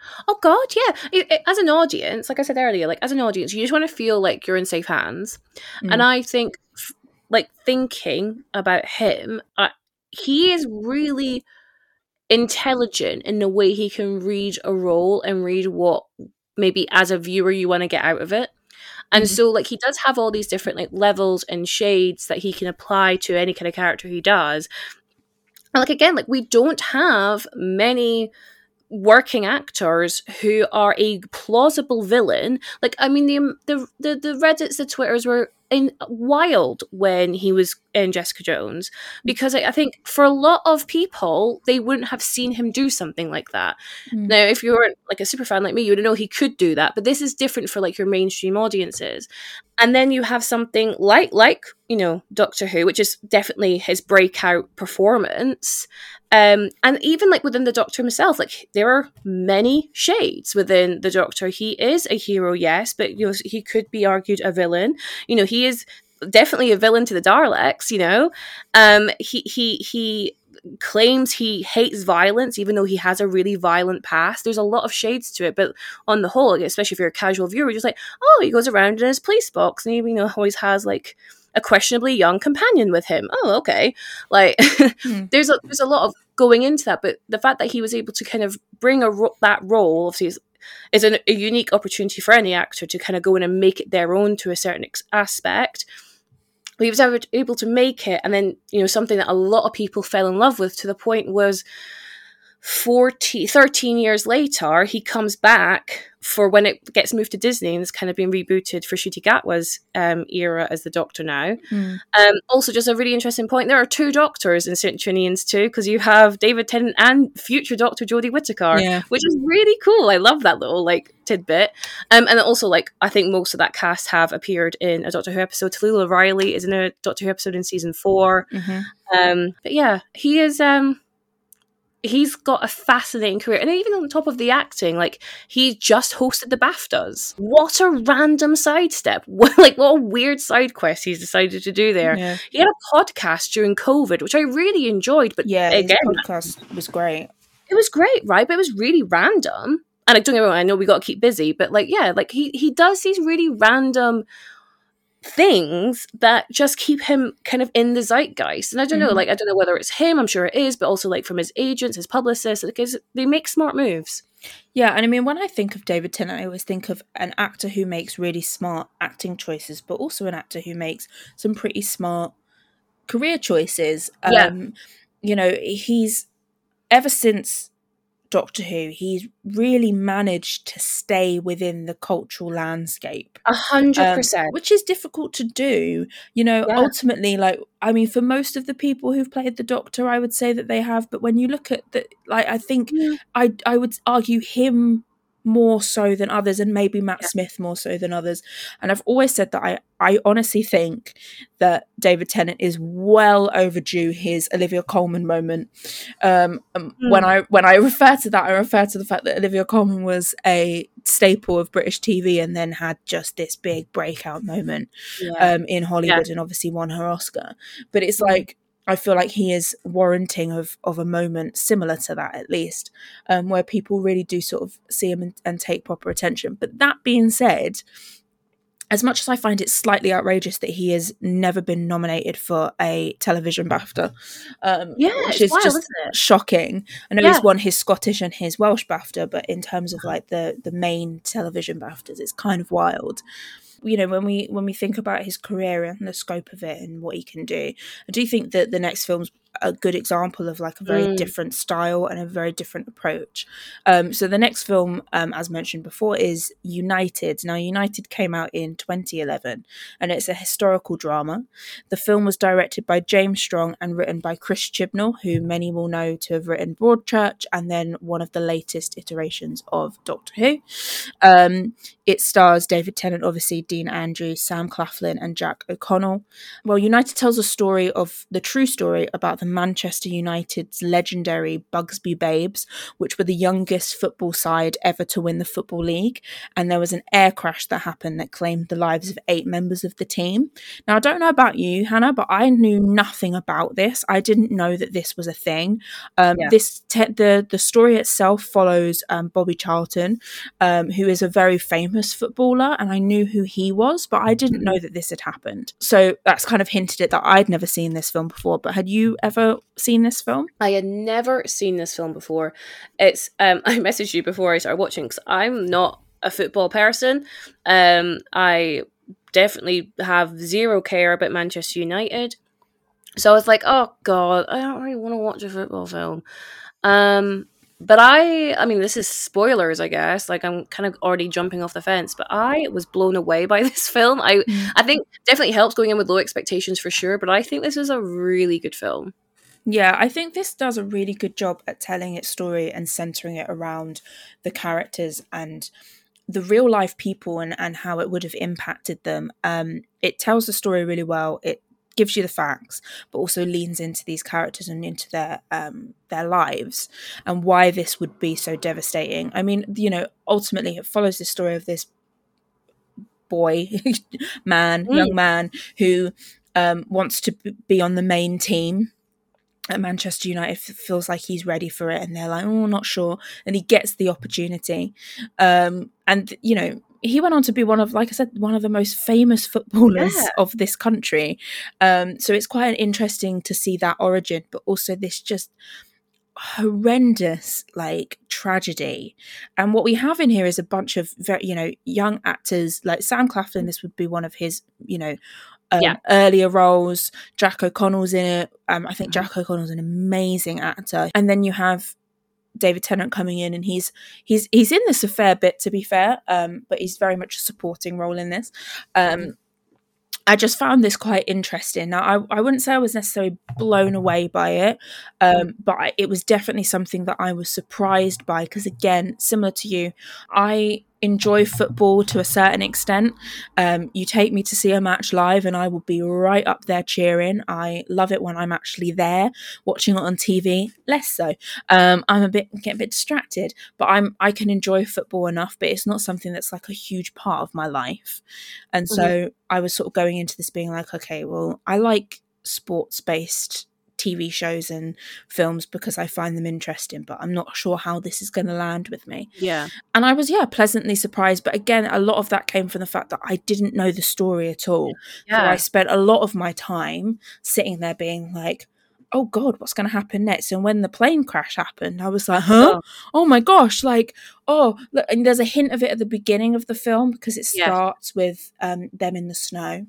Oh God, yeah. It- it- as an audience, like I said earlier, like as an audience, you just want to feel like you're in safe hands.
Mm.
And I think, f- like thinking about him, uh, he is really intelligent in the way he can read a role and read what maybe as a viewer you want to get out of it. And
Mm.
so, like, he does have all these different like levels and shades that he can apply to any kind of character he does. And like again, like we don't have many working actors who are a plausible villain. Like, I mean, the the the, the Reddits, the Twitters were in wild when he was in Jessica Jones, because I, I think for a lot of people they wouldn't have seen him do something like that.
Mm.
Now, if you weren't like a super fan like me, you would know he could do that. But this is different for like your mainstream audiences. And then you have something like like you know Doctor Who, which is definitely his breakout performance. Um, and even like within the Doctor himself, like there are many shades within the Doctor. He is a hero, yes, but you know he could be argued a villain. You know, he is definitely a villain to the Daleks. You know, um, he he he claims he hates violence, even though he has a really violent past. There's a lot of shades to it, but on the whole, especially if you're a casual viewer, you're just like, oh, he goes around in his police box, and he you know always has like a questionably young companion with him. Oh, okay. Like
Mm.
there's a there's a lot of going into that, but the fact that he was able to kind of bring a ro- that role obviously is, is an, a unique opportunity for any actor to kind of go in and make it their own to a certain ex- aspect. He was ever able to make it, and then you know something that a lot of people fell in love with to the point was forty, thirteen years later, he comes back for when it gets moved to Disney and it's kind of been rebooted for Ncuti Gatwa's um, era as the Doctor now.
Mm.
Um, also, just a really interesting point, there are two Doctors in Saint Trinians too, because you have David Tennant and future Doctor Jodie Whittaker,
Yeah.
which is really cool. I love that little like tidbit. Um, and also, like, I think most of that cast have appeared in a Doctor Who episode. Tallulah Riley is in a Doctor Who episode in season four.
Mm-hmm.
Um, but yeah, he is... Um, he's got a fascinating career, and even on top of the acting, like he just hosted the BAFTAs. What a random sidestep! Like what a weird side quest he's decided to do there.
Yeah.
He had a podcast during COVID, which I really enjoyed. But
Yeah,
again,
his podcast was great.
it was great, right? But it was really random. And like, don't get me wrong, I know we got to keep busy, but like, yeah, like he he does these really random things that just keep him kind of in the zeitgeist. And I don't know,
Mhm.
like I don't know whether it's him, I'm sure it is, but also like from his agents, his publicists, because they make smart moves.
Yeah, and I mean, when I think of David Tennant, I always think of an actor who makes really smart acting choices, but also an actor who makes some pretty smart career choices.
Yeah.
Um, you know, he's ever since Doctor Who, he's really managed to stay within the cultural landscape.
A hundred
Um,
percent.
which is difficult to do. You know,
Yeah.
ultimately, like, I mean, for most of the people who've played the Doctor, I would say that they have. But when you look at the, like, I think
Mm.
I I would argue him more so than others, and maybe Matt
Yeah.
Smith more so than others. And I've always said that I, I honestly think that David Tennant is well overdue his Olivia Colman moment. Um, um,
Mm.
When I when I refer to that, I refer to the fact that Olivia Colman was a staple of British T V and then had just this big breakout moment
Yeah.
um, in Hollywood and obviously won her Oscar. But it's
Mm.
like, I feel like he is warranting of of a moment similar to that, at least, um, where people really do sort of see him and, and take proper attention. But that being said, as much as I find it slightly outrageous that he has never been nominated for a television BAFTA, um,
Yeah,
which
it's
is
wild,
just
isn't it?
shocking. I know
Yeah.
he's won his Scottish and his Welsh BAFTA, but in terms of like the the main television BAFTAs, it's kind of wild. You know, when we when we think about his career and the scope of it and what he can do, I do think that the next film's a good example of like a very
Mm.
different style and a very different approach. Um, so the next film, um, as mentioned before, is United. Now, United came out in twenty eleven, and it's a historical drama. The film was directed by James Strong and written by Chris Chibnall, who many will know to have written Broadchurch and then one of the latest iterations of Doctor Who. Um, It stars David Tennant, obviously, Dean Andrews, Sam Claflin, and Jack O'Connell. Well, United tells a story of the true story about the Manchester United's legendary Bugsby Babes, which were the youngest football side ever to win the Football League. And there was an air crash that happened that claimed the lives of eight members of the team. Now, I don't know about you, Hannah, but I knew nothing about this. I didn't know that this was a thing. Um,
Yeah.
This te- the the story itself follows um, Bobby Charlton, um, who is a very famous footballer, and I knew who he was, but I didn't know that this had happened. So that's kind of hinted at that I'd never seen this film before. But had you ever seen this film?
I had never seen this film before. It's um, I messaged you before I started watching because I'm not a football person. Um, I definitely have zero care about Manchester United. So I was like, oh God, I don't really want to watch a football film. Um, but I, I mean, this is spoilers, I guess. Like, I'm kind of already jumping off the fence, but I was blown away by this film. I,
Mm.
I think definitely helps going in with low expectations for sure, but I think this is a really good film.
Yeah, I think this does a really good job at telling its story and centering it around the characters and the real life people and, and how it would have impacted them. Um, it tells the story really well. It gives you the facts, but also leans into these characters and into their um, their lives and why this would be so devastating. I mean, you know, ultimately it follows the story of this boy, man,
Mm.
young man who um, wants to b- be on the main team at Manchester United, feels like he's ready for it, and they're like, oh, not sure, and he gets the opportunity. Um, and, you know, he went on to be one of, like I said, one of the most famous footballers
Yeah.
of this country. Um, so it's quite interesting to see that origin, but also this just horrendous like tragedy. And what we have in here is a bunch of very, you know, young actors like Sam Claflin. This would be one of his, you know, um,
Yeah.
earlier roles. Jack O'Connell's in it. Um, I think
Mhm.
Jack O'Connell's an amazing actor. And then you have David Tennant coming in, and he's he's he's in this a fair bit, to be fair, um, but he's very much a supporting role in this. Um,
Mhm.
I just found this quite interesting. Now, I, I wouldn't say I was necessarily blown away by it, um, but I, it was definitely something that I was surprised by because, again, similar to you, I enjoy football to a certain extent. Um, you take me to see a match live and I will be right up there cheering. I love it when I'm actually there. Watching it on T V, less so. Um, I'm a bit get a bit distracted, but I'm I can enjoy football enough, but it's not something that's like a huge part of my life. And so
Mhm.
I was sort of going into this being like, okay, well, I like sports-based T V shows and films because I find them interesting, but I'm not sure how this is going to land with me.
Yeah.
And I was, yeah, pleasantly surprised. But again, a lot of that came from the fact that I didn't know the story at all. So I
Yeah.
spent a lot of my time sitting there being like, oh God, what's going to happen next? And when the plane crash happened, I was like, huh?
Oh,
Oh my gosh, like, oh, look, and there's a hint of it at the beginning of the film because it
yeah.
starts with um, them in the snow.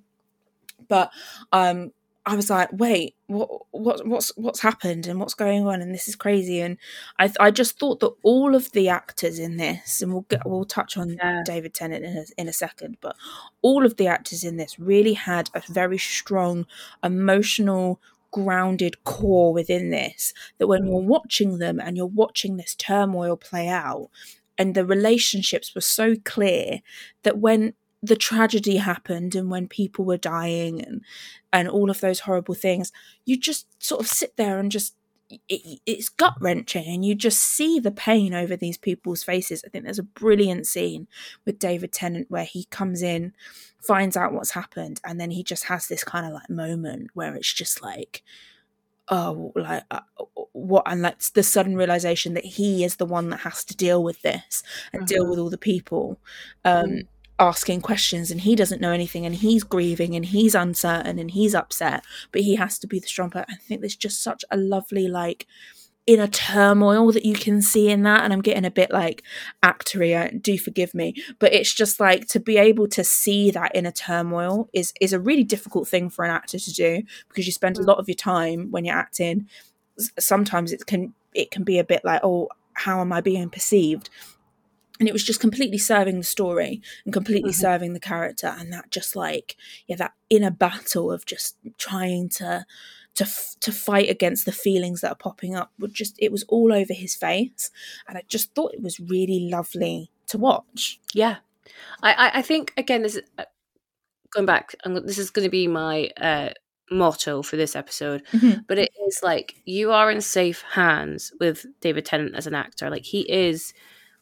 But um, I was like, wait, what, what, what's, what's happened and what's going on? And this is crazy. And I, I just thought that all of the actors in this, and we'll get, we'll touch on
Yeah.
David Tennant in a, in a second, but all of the actors in this really had a very strong emotional, grounded core within this. That when you're watching them and you're watching this turmoil play out, and the relationships were so clear that when the tragedy happened and when people were dying and and all of those horrible things, you just sort of sit there and just it, it's gut wrenching, and you just see the pain over these people's faces. I think there's a brilliant scene with David Tennant where he comes in, finds out what's happened, and then he just has this kind of like moment where it's just like, oh, like uh, what, and that's the sudden realization that he is the one that has to deal with this and deal
Mhm.
with all the people um,
Mhm.
asking questions, and he doesn't know anything, and he's grieving, and he's uncertain, and he's upset, but he has to be the strong person. I think there's just such a lovely like inner turmoil that you can see in that, and I'm getting a bit like actory, do forgive me, but it's just like to be able to see that inner turmoil is is a really difficult thing for an actor to do, because you spend a lot of your time when you're acting, sometimes it can it can be a bit like, oh, how am I being perceived? And it was just completely serving the story and completely
Mhm.
serving the character, and that just like, yeah, that inner battle of just trying to to to fight against the feelings that are popping up would just, it was all over his face, and I just thought it was really lovely to watch.
Yeah. I, I, I think, again, this is, uh, going back, I'm, this is going to be my uh, motto for this episode,
Mhm.
but it is like, you are in safe hands with David Tennant as an actor. Like, he is,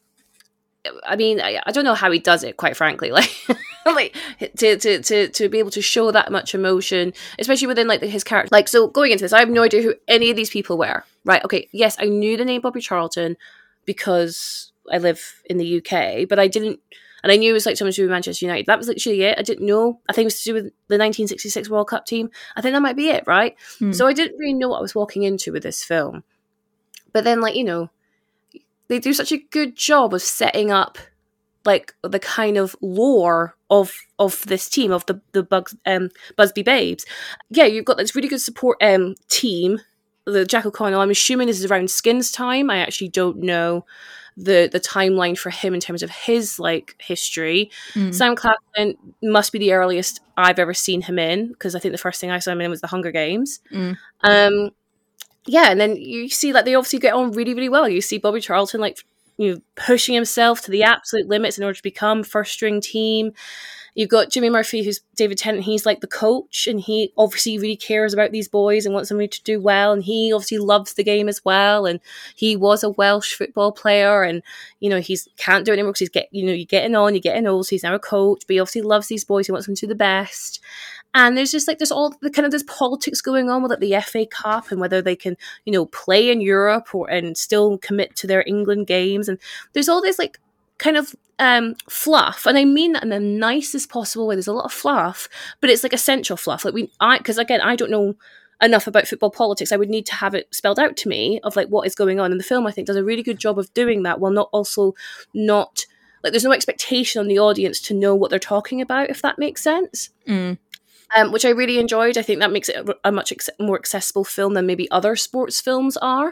I mean, I, I don't know how he does it, quite frankly. Like, like to, to to to be able to show that much emotion, especially within like his character. Like, so going into this, I have no idea who any of these people were. Right? Okay, yes, I knew the name Bobby Charlton because I live in the U K, but I didn't, and I knew it was like someone to do with Manchester United. That was literally it. I didn't know. I think it was to do with the nineteen sixty-six World Cup team. I think that might be it, right?
Mm.
So I didn't really know what I was walking into with this film. But then, like, you know, they do such a good job of setting up like the kind of lore of of this team, of the the Bugs um Busby Babes. Yeah, you've got this really good support um team. The Jack O'Connell, I'm assuming this is around Skin's time. I actually don't know the the timeline for him in terms of his like history.
Mm.
Sam Claflin must be the earliest I've ever seen him in, because I think the first thing I saw him in was the Hunger Games.
Mm.
Um yeah, and then you see like they obviously get on really, really well. You see Bobby Charlton like, you know, pushing himself to the absolute limits in order to become first string team. You've got Jimmy Murphy, who's David Tennant. He's like the coach, and he obviously really cares about these boys and wants them to do well. And he obviously loves the game as well. And he was a Welsh football player, and you know he's can't do it anymore because he's get you know you're getting on, you're getting old. So he's now a coach, but he obviously loves these boys. He wants them to do the best. And there's just like there's all the kind of this politics going on with like the F A Cup and whether they can, you know, play in Europe or and still commit to their England games. And there's all this like kind of um fluff, and I mean that in the nicest possible way. There's a lot of fluff, but it's like essential fluff. Like we, I because again I don't know enough about football politics. I would need to have it spelled out to me of like what is going on. And the film, I think, does a really good job of doing that, while not also not like there's no expectation on the audience to know what they're talking about, if that makes sense.
Mm.
Um, which I really enjoyed. I think that makes it a, a much ex- more accessible film than maybe other sports films are.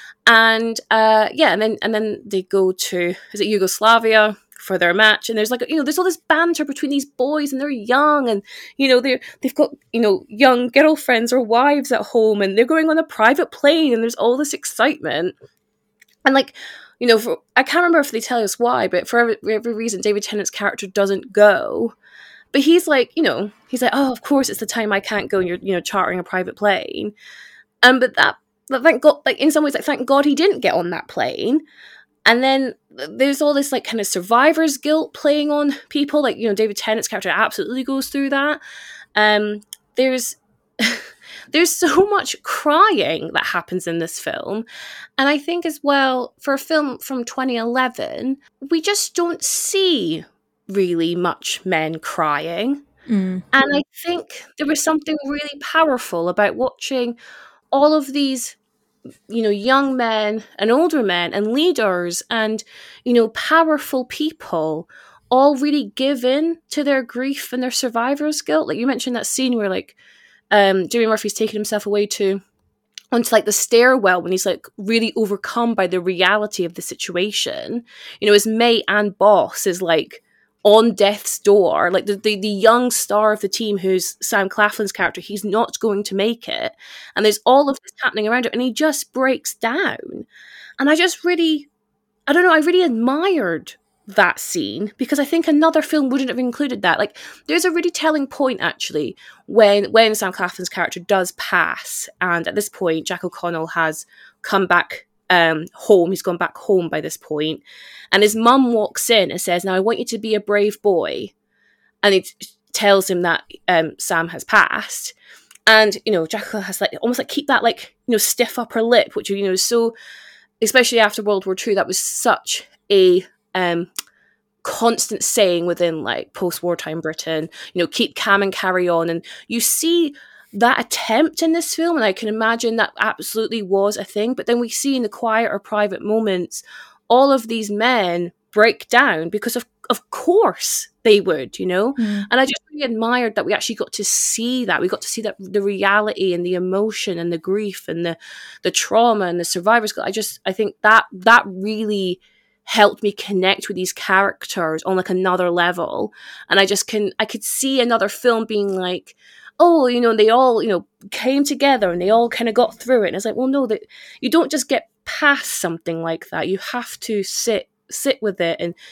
And uh, yeah, and then and then they go to, is it Yugoslavia for their match? And there's like, you know, there's all this banter between these boys, and they're young, and you know they're they've got, you know, young girlfriends or wives at home, and they're going on a private plane, and there's all this excitement. And like, you know, for, I can't remember if they tell us why, but for every, every reason, David Tennant's character doesn't go. But he's like, you know, he's like, oh, of course, it's the time I can't go, and you're, you know, chartering a private plane. Um, but that, but thank God, like in some ways, like thank God he didn't get on that plane. And then there's all this like kind of survivor's guilt playing on people. Like, you know, David Tennant's character absolutely goes through that. Um, there's there's so much crying that happens in this film, and I think as well for a film from twenty eleven, we just don't see really much men crying.
Mm.
And I think there was something really powerful about watching all of these, you know, young men and older men and leaders and, you know, powerful people all really give in to their grief and their survivor's guilt. Like you mentioned that scene where like um, Jimmy Murphy's taking himself away to onto like the stairwell when he's like really overcome by the reality of the situation. You know, his mate and boss is like on death's door, like the, the the young star of the team, who's Sam Claflin's character, he's not going to make it, and there's all of this happening around it, and he just breaks down. And I just really, I don't know, I really admired that scene, because I think another film wouldn't have included that. Like, there's a really telling point actually when when Sam Claflin's character does pass, and at this point Jack O'Connell has come back um home, he's gone back home by this point, and his mum walks in and says, now I want you to be a brave boy, and it tells him that um Sam has passed. And you know, Jack has like almost like keep that like, you know, stiff upper lip, which, you know, so especially after World War Two, that was such a um constant saying within like post-wartime Britain, you know, keep calm and carry on. And you see that attempt in this film, and I can imagine that absolutely was a thing. But then we see in the quieter private moments all of these men break down, because of of course they would, you know. Mm. And I just really admired that we actually got to see that. We got to see that the reality and the emotion and the grief and the the trauma and the survivors. I just I think that that really helped me connect with these characters on like another level. And I just can I could see another film being like, oh, you know, they all, you know, came together and they all kind of got through it. And it's like, well, no, that you don't just get past something like that. You have to sit sit with it and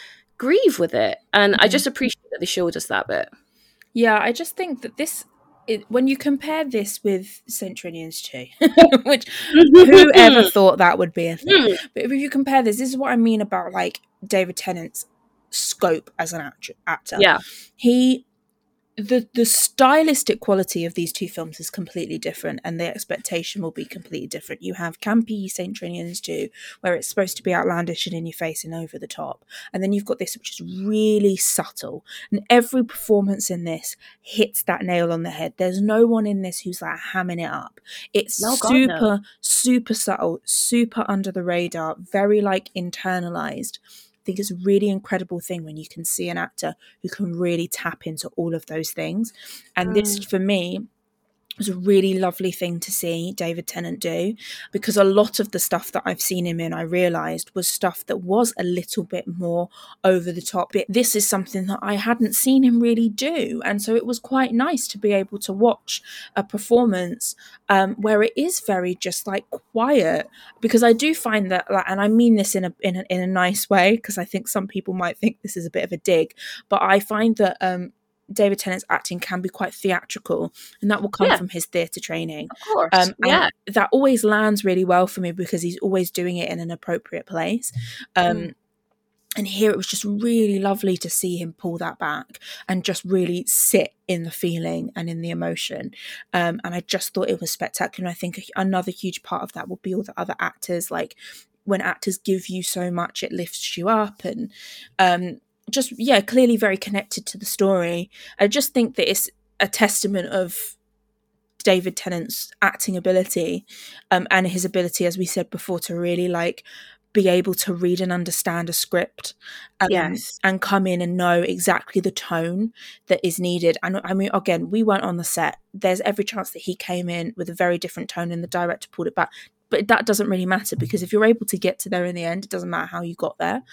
grieve with it. And
Mm-hmm.
I just appreciate that they showed us that bit.
Yeah, I just think that this, it, when you compare this with Saint Trinian's two, which whoever thought that would be a thing, but if you compare this, this is what I mean about like David Tennant's scope as an actor. actor.
Yeah.
He, the the stylistic quality of these two films is completely different, and the expectation will be completely different. You have campy Saint Trinian's two, where it's supposed to be outlandish and in your face and over the top, and then you've got this which is really subtle, and every performance in this hits that nail on the head. There's no one in this who's like hamming it up. It's
No, God,
super
no.
super subtle, super under the radar, very like internalized. I think it's a really incredible thing when you can see an actor who can really tap into all of those things. And mm. this, for me, was a really lovely thing to see David Tennant do, because a lot of the stuff that I've seen him in, I realised, was stuff that was a little bit more over the top. This is something that I hadn't seen him really do. And so it was quite nice to be able to watch a performance um, where it is very just like quiet, because I do find that, like, and I mean this in a, in a, in a nice way, because I think some people might think this is a bit of a dig, but I find that um, David Tennant's acting can be quite theatrical, and that will come yeah. from his theatre training.
Of course,
um,
yeah.
And that always lands really well for me because he's always doing it in an appropriate place. Um, mm. And here it was just really lovely to see him pull that back and just really sit in the feeling and in the emotion. Um, and I just thought it was spectacular. And I think another huge part of that will be all the other actors. Like when actors give you so much, it lifts you up, and um, just, yeah, clearly very connected to the story. I just think that it's a testament of David Tennant's acting ability um, and his ability, as we said before, to really like be able to read and understand a script um,
yes.
and come in and know exactly the tone that is needed. And I mean, again, we weren't on the set. There's every chance that he came in with a very different tone and the director pulled it back. But that doesn't really matter, because if you're able to get to there in the end, it doesn't matter how you got there.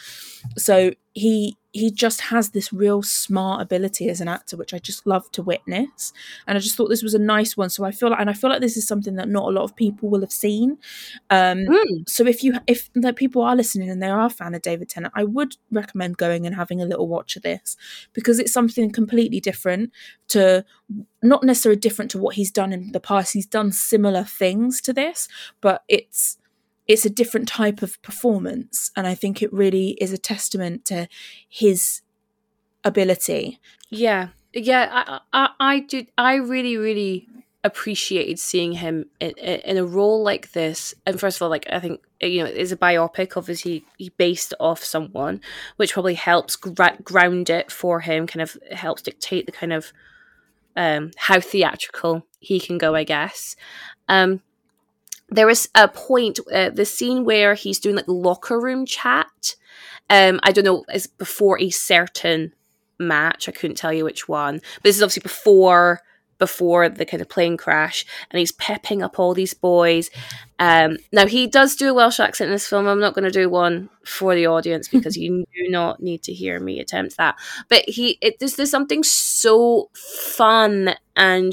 So he he just has this real smart ability as an actor, which I just love to witness. And I just thought this was a nice one. So I feel like, and I feel like this is something that not a lot of people will have seen. Um, mm. So if you if that people are listening and they are a fan of David Tennant, I would recommend going and having a little watch of this, because it's something completely different to, not necessarily different to what he's done in the past. He's done similar things to this, but it's it's a different type of performance, and I think it really is a testament to his ability.
Yeah, yeah, I, I, I do. I really, really appreciated seeing him in, in a role like this. And first of all, like I think you know, it's a biopic. Obviously, he based it off someone, which probably helps gra- ground it for him. Kind of helps dictate the kind of um, how theatrical he can go, I guess. Um, There is a point, uh, the scene where he's doing like locker room chat. Um, I don't know, it's before a certain match. I couldn't tell you which one, but this is obviously before before the kind of plane crash, and he's pepping up all these boys. Um, now he does do a Welsh accent in this film. I'm not going to do one for the audience because you do not need to hear me attempt that. But he, it, there's, there's something so fun and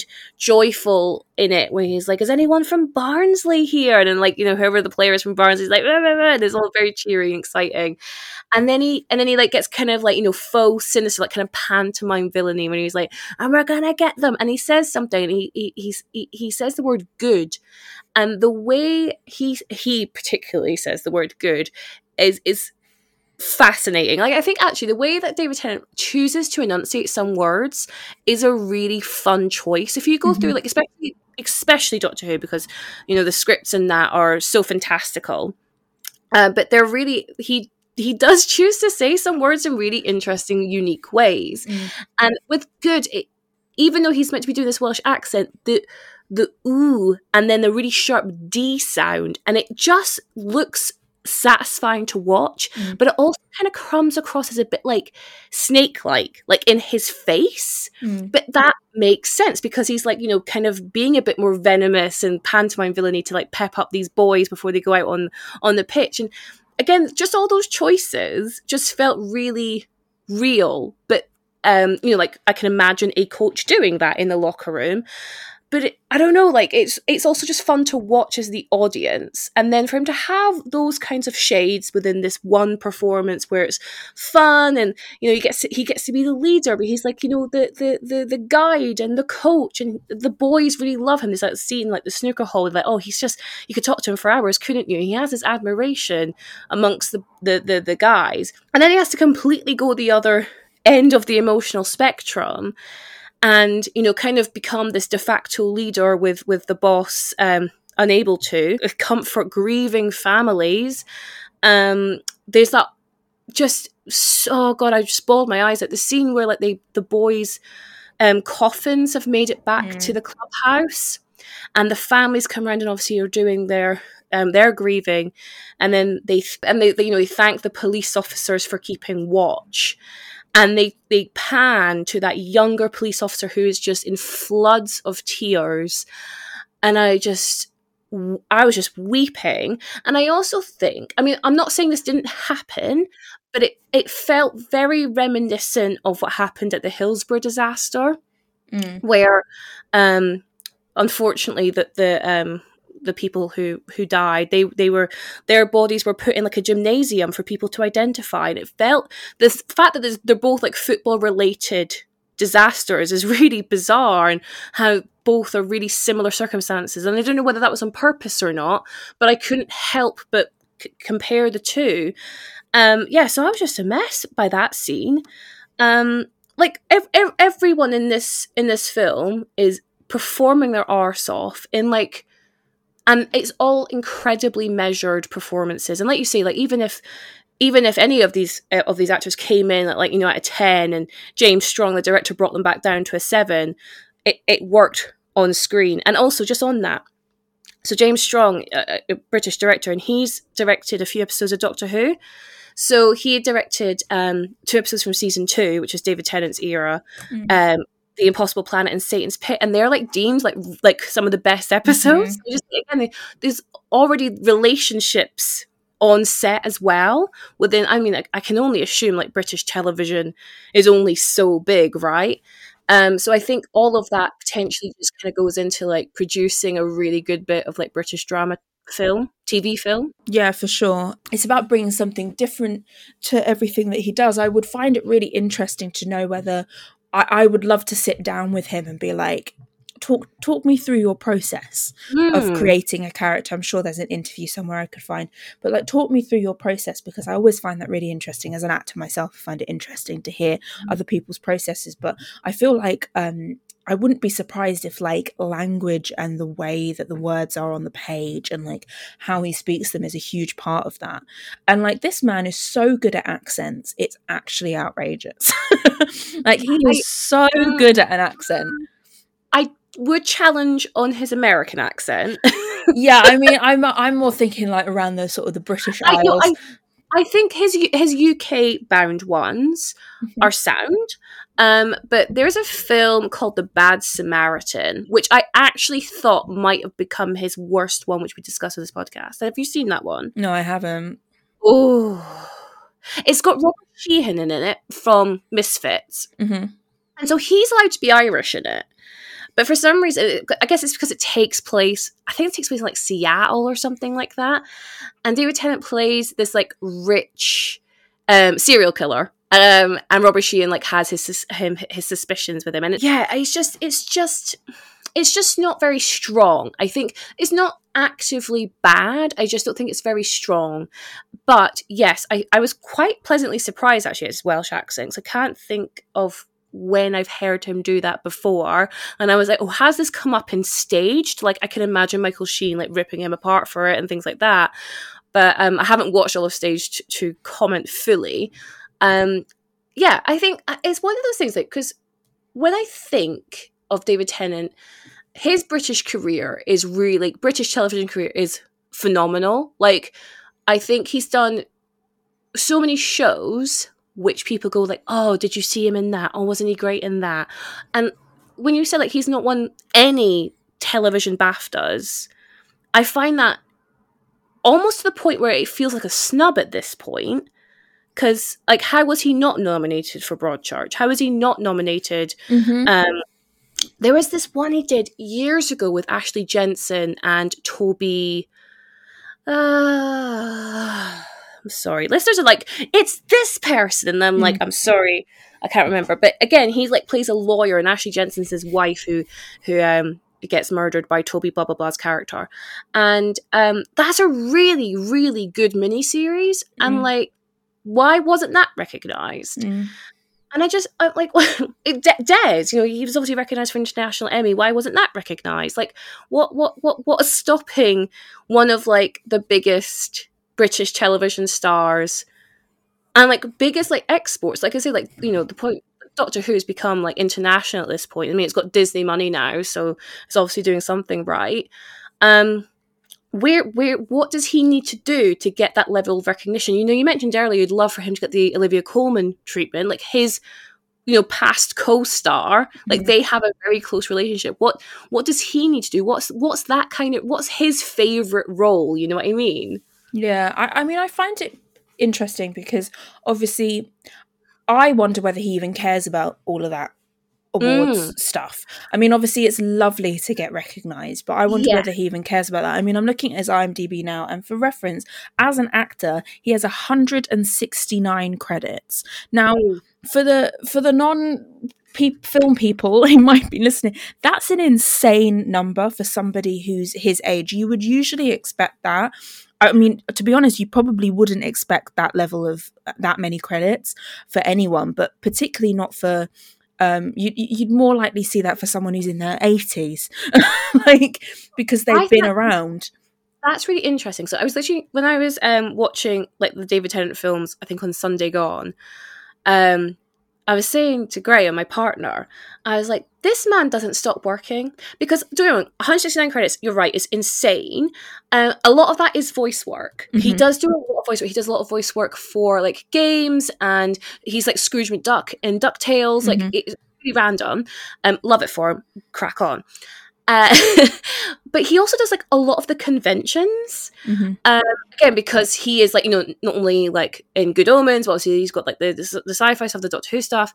joyful in it when he's like, "Is anyone from Barnsley here?" And then, like, you know, whoever the player is from Barnsley is like, "Rah, rah, rah." And it's all very cheery and exciting. And then he, and then he like gets kind of like, you know, faux sinister, like kind of pantomime villainy when he's like, "And we're gonna get them." And he says something, and he he he's, he he says the word "good," and the way he he particularly says the word "good" is is fascinating. Like, I think actually the way that David Tennant chooses to enunciate some words is a really fun choice. If you go mm-hmm. through, like, especially especially Doctor Who, because you know the scripts in that are so fantastical, uh, but they're really he. He does choose to say some words in really interesting, unique ways. Mm. And with "good," it, even though he's meant to be doing this Welsh accent, the the ooh and then the really sharp D sound, and it just looks satisfying to watch, mm. but it also kind of comes across as a bit like snake-like, like in his face. Mm. But that makes sense because he's like, you know, kind of being a bit more venomous and pantomime villainy to like pep up these boys before they go out on on the pitch. And again, just all those choices just felt really real. But, um, you know, like I can imagine a coach doing that in the locker room. but it, I don't know, like it's it's also just fun to watch as the audience, and then for him to have those kinds of shades within this one performance where it's fun, and you know he gets to, he gets to be the leader, but he's like you know the the the, the guide and the coach, and the boys really love him. There's that scene like the snooker hall, like oh he's just you could talk to him for hours, couldn't you? He has this admiration amongst the the the, the guys, and then he has to completely go the other end of the emotional spectrum. And, you know, kind of become this de facto leader with, with the boss um, unable to comfort grieving families. Um, there's that just, oh God, I just bawled my eyes at the scene where like they, the boys' um, coffins have made it back mm. to the clubhouse, and the families come around and obviously are doing their um, their grieving, and then they and they, they you know they thank the police officers for keeping watch. And they, they pan to that younger police officer who is just in floods of tears. And I just, I was just weeping. And I also think, I mean, I'm not saying this didn't happen, but it, it felt very reminiscent of what happened at the Hillsborough disaster, mm. where, um, unfortunately, that the, um, the people who who died, they they were their bodies were put in like a gymnasium for people to identify, and it felt this fact that they're both like football related disasters is really bizarre, and how both are really similar circumstances. And I don't know whether that was on purpose or not, but I couldn't help but c- compare the two. Um, yeah, so I was just a mess by that scene. Um, like ev- ev- everyone in this in this film is performing their arse off in like. And it's all incredibly measured performances. And like you say, like even if even if any of these uh, of these actors came in at like, you know, at a ten, and James Strong, the director, brought them back down to a seven, it, it worked on screen. And also just on that, so James Strong, a, a British director, and he's directed a few episodes of Doctor Who. So he had directed um, two episodes from season two, which is David Tennant's era, mm. um, The Impossible Planet and Satan's Pit, and they're like deemed like like some of the best episodes. Mm-hmm. Just, again, they, there's already relationships on set as well. Within, I mean, I, I can only assume like British television is only so big, right? Um, so I think all of that potentially just kind of goes into like producing a really good bit of like British drama film, T V film.
Yeah, for sure. It's about bringing something different to everything that he does. I would find it really interesting to know whether I, I would love to sit down with him and be like, talk talk me through your process mm. of creating a character. I'm sure there's an interview somewhere I could find, but like talk me through your process, because I always find that really interesting. As an actor myself, I find it interesting to hear mm. other people's processes, but I feel like um I wouldn't be surprised if like language and the way that the words are on the page and like how he speaks them is a huge part of that. And like this man is so good at accents, it's actually outrageous. Like he is I, so good at an accent.
I would challenge on his American accent.
Yeah, I mean, I'm I'm more thinking like around the sort of the British Isles. I, know,
I, I think his his U K bound ones mm-hmm. are sound. Um, but there's a film called The Bad Samaritan, which I actually thought might have become his worst one, which we discussed on this podcast. Have you seen that one?
No, I haven't.
Oh, it's got Robert Sheehan in it from Misfits.
Mm-hmm.
And so he's allowed to be Irish in it. But for some reason, I guess it's because it takes place, I think it takes place in like Seattle or something like that. And David Tennant plays this like rich um, serial killer. Um, and Robert Sheehan like has his him his suspicions with him, and it, yeah, it's just it's just it's just not very strong. I think it's not actively bad. I just don't think it's very strong. But yes, I, I was quite pleasantly surprised actually at his Welsh accents. I can't think of when I've heard him do that before, and I was like, oh, has this come up in staged? Like I can imagine Michael Sheen like ripping him apart for it and things like that. But um, I haven't watched all of Staged to, to comment fully. Um, yeah, I think it's one of those things, like, because when I think of David Tennant, his British career is really, British television career is phenomenal. Like, I think he's done so many shows which people go like, oh, did you see him in that? Oh, wasn't he great in that? And when you say like he's not won any television BAFTAs, I find that almost to the point where it feels like a snub at this point. Because, like, how was he not nominated for Broadchurch? How was he not nominated
mm-hmm.
um, There was this one he did years ago with Ashley Jensen and Toby. Uh, I'm sorry. Listeners are like, it's this person. And I'm mm. like, I'm sorry. I can't remember. But again, he like plays a lawyer, and Ashley Jensen's his wife who, who um, gets murdered by Toby blah, blah, blah's character. And um, that's a really, really good miniseries. Mm. And like, why wasn't that recognised? Mm. And I just, I'm like, it De- Des, you know, he was obviously recognised for International Emmy. Why wasn't that recognised? Like, what, what, what, what is stopping one of like the biggest British television stars and like biggest like exports? Like I say, like, you know, the point Doctor Who's become like international at this point. I mean, it's got Disney money now, so it's obviously doing something right. Um, Where, where, what does he need to do to get that level of recognition? You know, you mentioned earlier you'd love for him to get the Olivia Colman treatment, like his, you know, past co-star. Like mm-hmm. they have a very close relationship. What, what does he need to do? What's, what's that kind of, what's his favorite role? You know what I mean?
Yeah, I, I mean, I find it interesting because obviously, I wonder whether he even cares about all of that awards mm. stuff. I mean, obviously it's lovely to get recognised, but I wonder yeah. whether he even cares about that. I mean, I'm looking at his IMDb now, and for reference, as an actor, he has one hundred sixty-nine credits. Now, mm. for the for the non pe- film people who might be listening, that's an insane number for somebody who's his age. You would usually expect that. I mean, to be honest, you probably wouldn't expect that level of that many credits for anyone, but particularly not for Um, you, you'd more likely see that for someone who's in their eighties, like because they've I been around.
That's really interesting. So I was literally when I was um watching like the David Tennant films, I think on Sunday Gone, um, I was saying to Graham, my partner, I was like, this man doesn't stop working because doing one hundred sixty-nine credits. You're right, it's insane. Uh, a lot of that is voice work. Mm-hmm. He does do a lot of voice work. He does a lot of voice work for like games, and he's like Scrooge McDuck in DuckTales. Mm-hmm. Like it's really random. Um, love it for him. Crack on. Uh, but he also does like a lot of the conventions. Mm-hmm. Um, again, because he is like, you know, not only like in Good Omens, but obviously he's got like the, the, the sci-fi stuff, the Doctor Who stuff.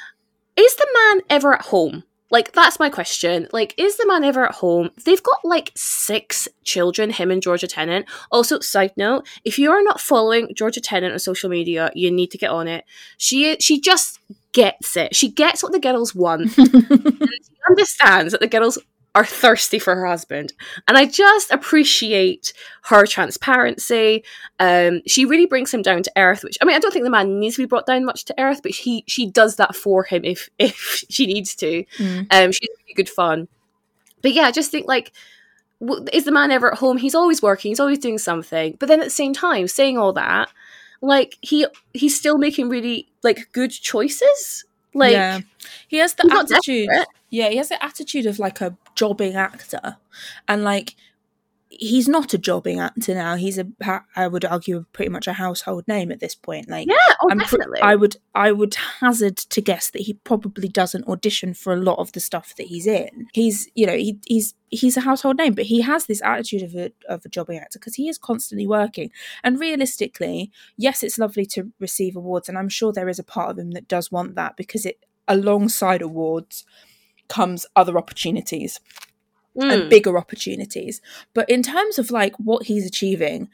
Is the man ever at home? Like, that's my question. Like, is the man ever at home? They've got like six children, him and Georgia Tennant. Also, side note, if you are not following Georgia Tennant on social media, you need to get on it. She she just gets it. She gets what the girls want. And she understands that the girls are thirsty for her husband. And I just appreciate her transparency. Um, she really brings him down to earth, which, I mean, I don't think the man needs to be brought down much to earth, but he she does that for him if if she needs to. Mm. Um, she's really good fun. But yeah, I just think, like, w- is the man ever at home? He's always working, he's always doing something. But then at the same time, saying all that, like, he he's still making really, like, good choices. Like,
yeah. He has the attitude. Yeah, he has the attitude of like a jobbing actor, and like he's not a jobbing actor now. He's a, I would argue, pretty much a household name at this point. Like,
yeah, oh, I'm definitely.
Pr- I would, I would hazard to guess that he probably doesn't audition for a lot of the stuff that he's in. He's, you know, he, he's he's a household name, but he has this attitude of a of a jobbing actor because he is constantly working. And realistically, yes, it's lovely to receive awards, and I'm sure there is a part of him that does want that because it, alongside awards, comes other opportunities. Mm. And bigger opportunities. But in terms of like what he's achieving,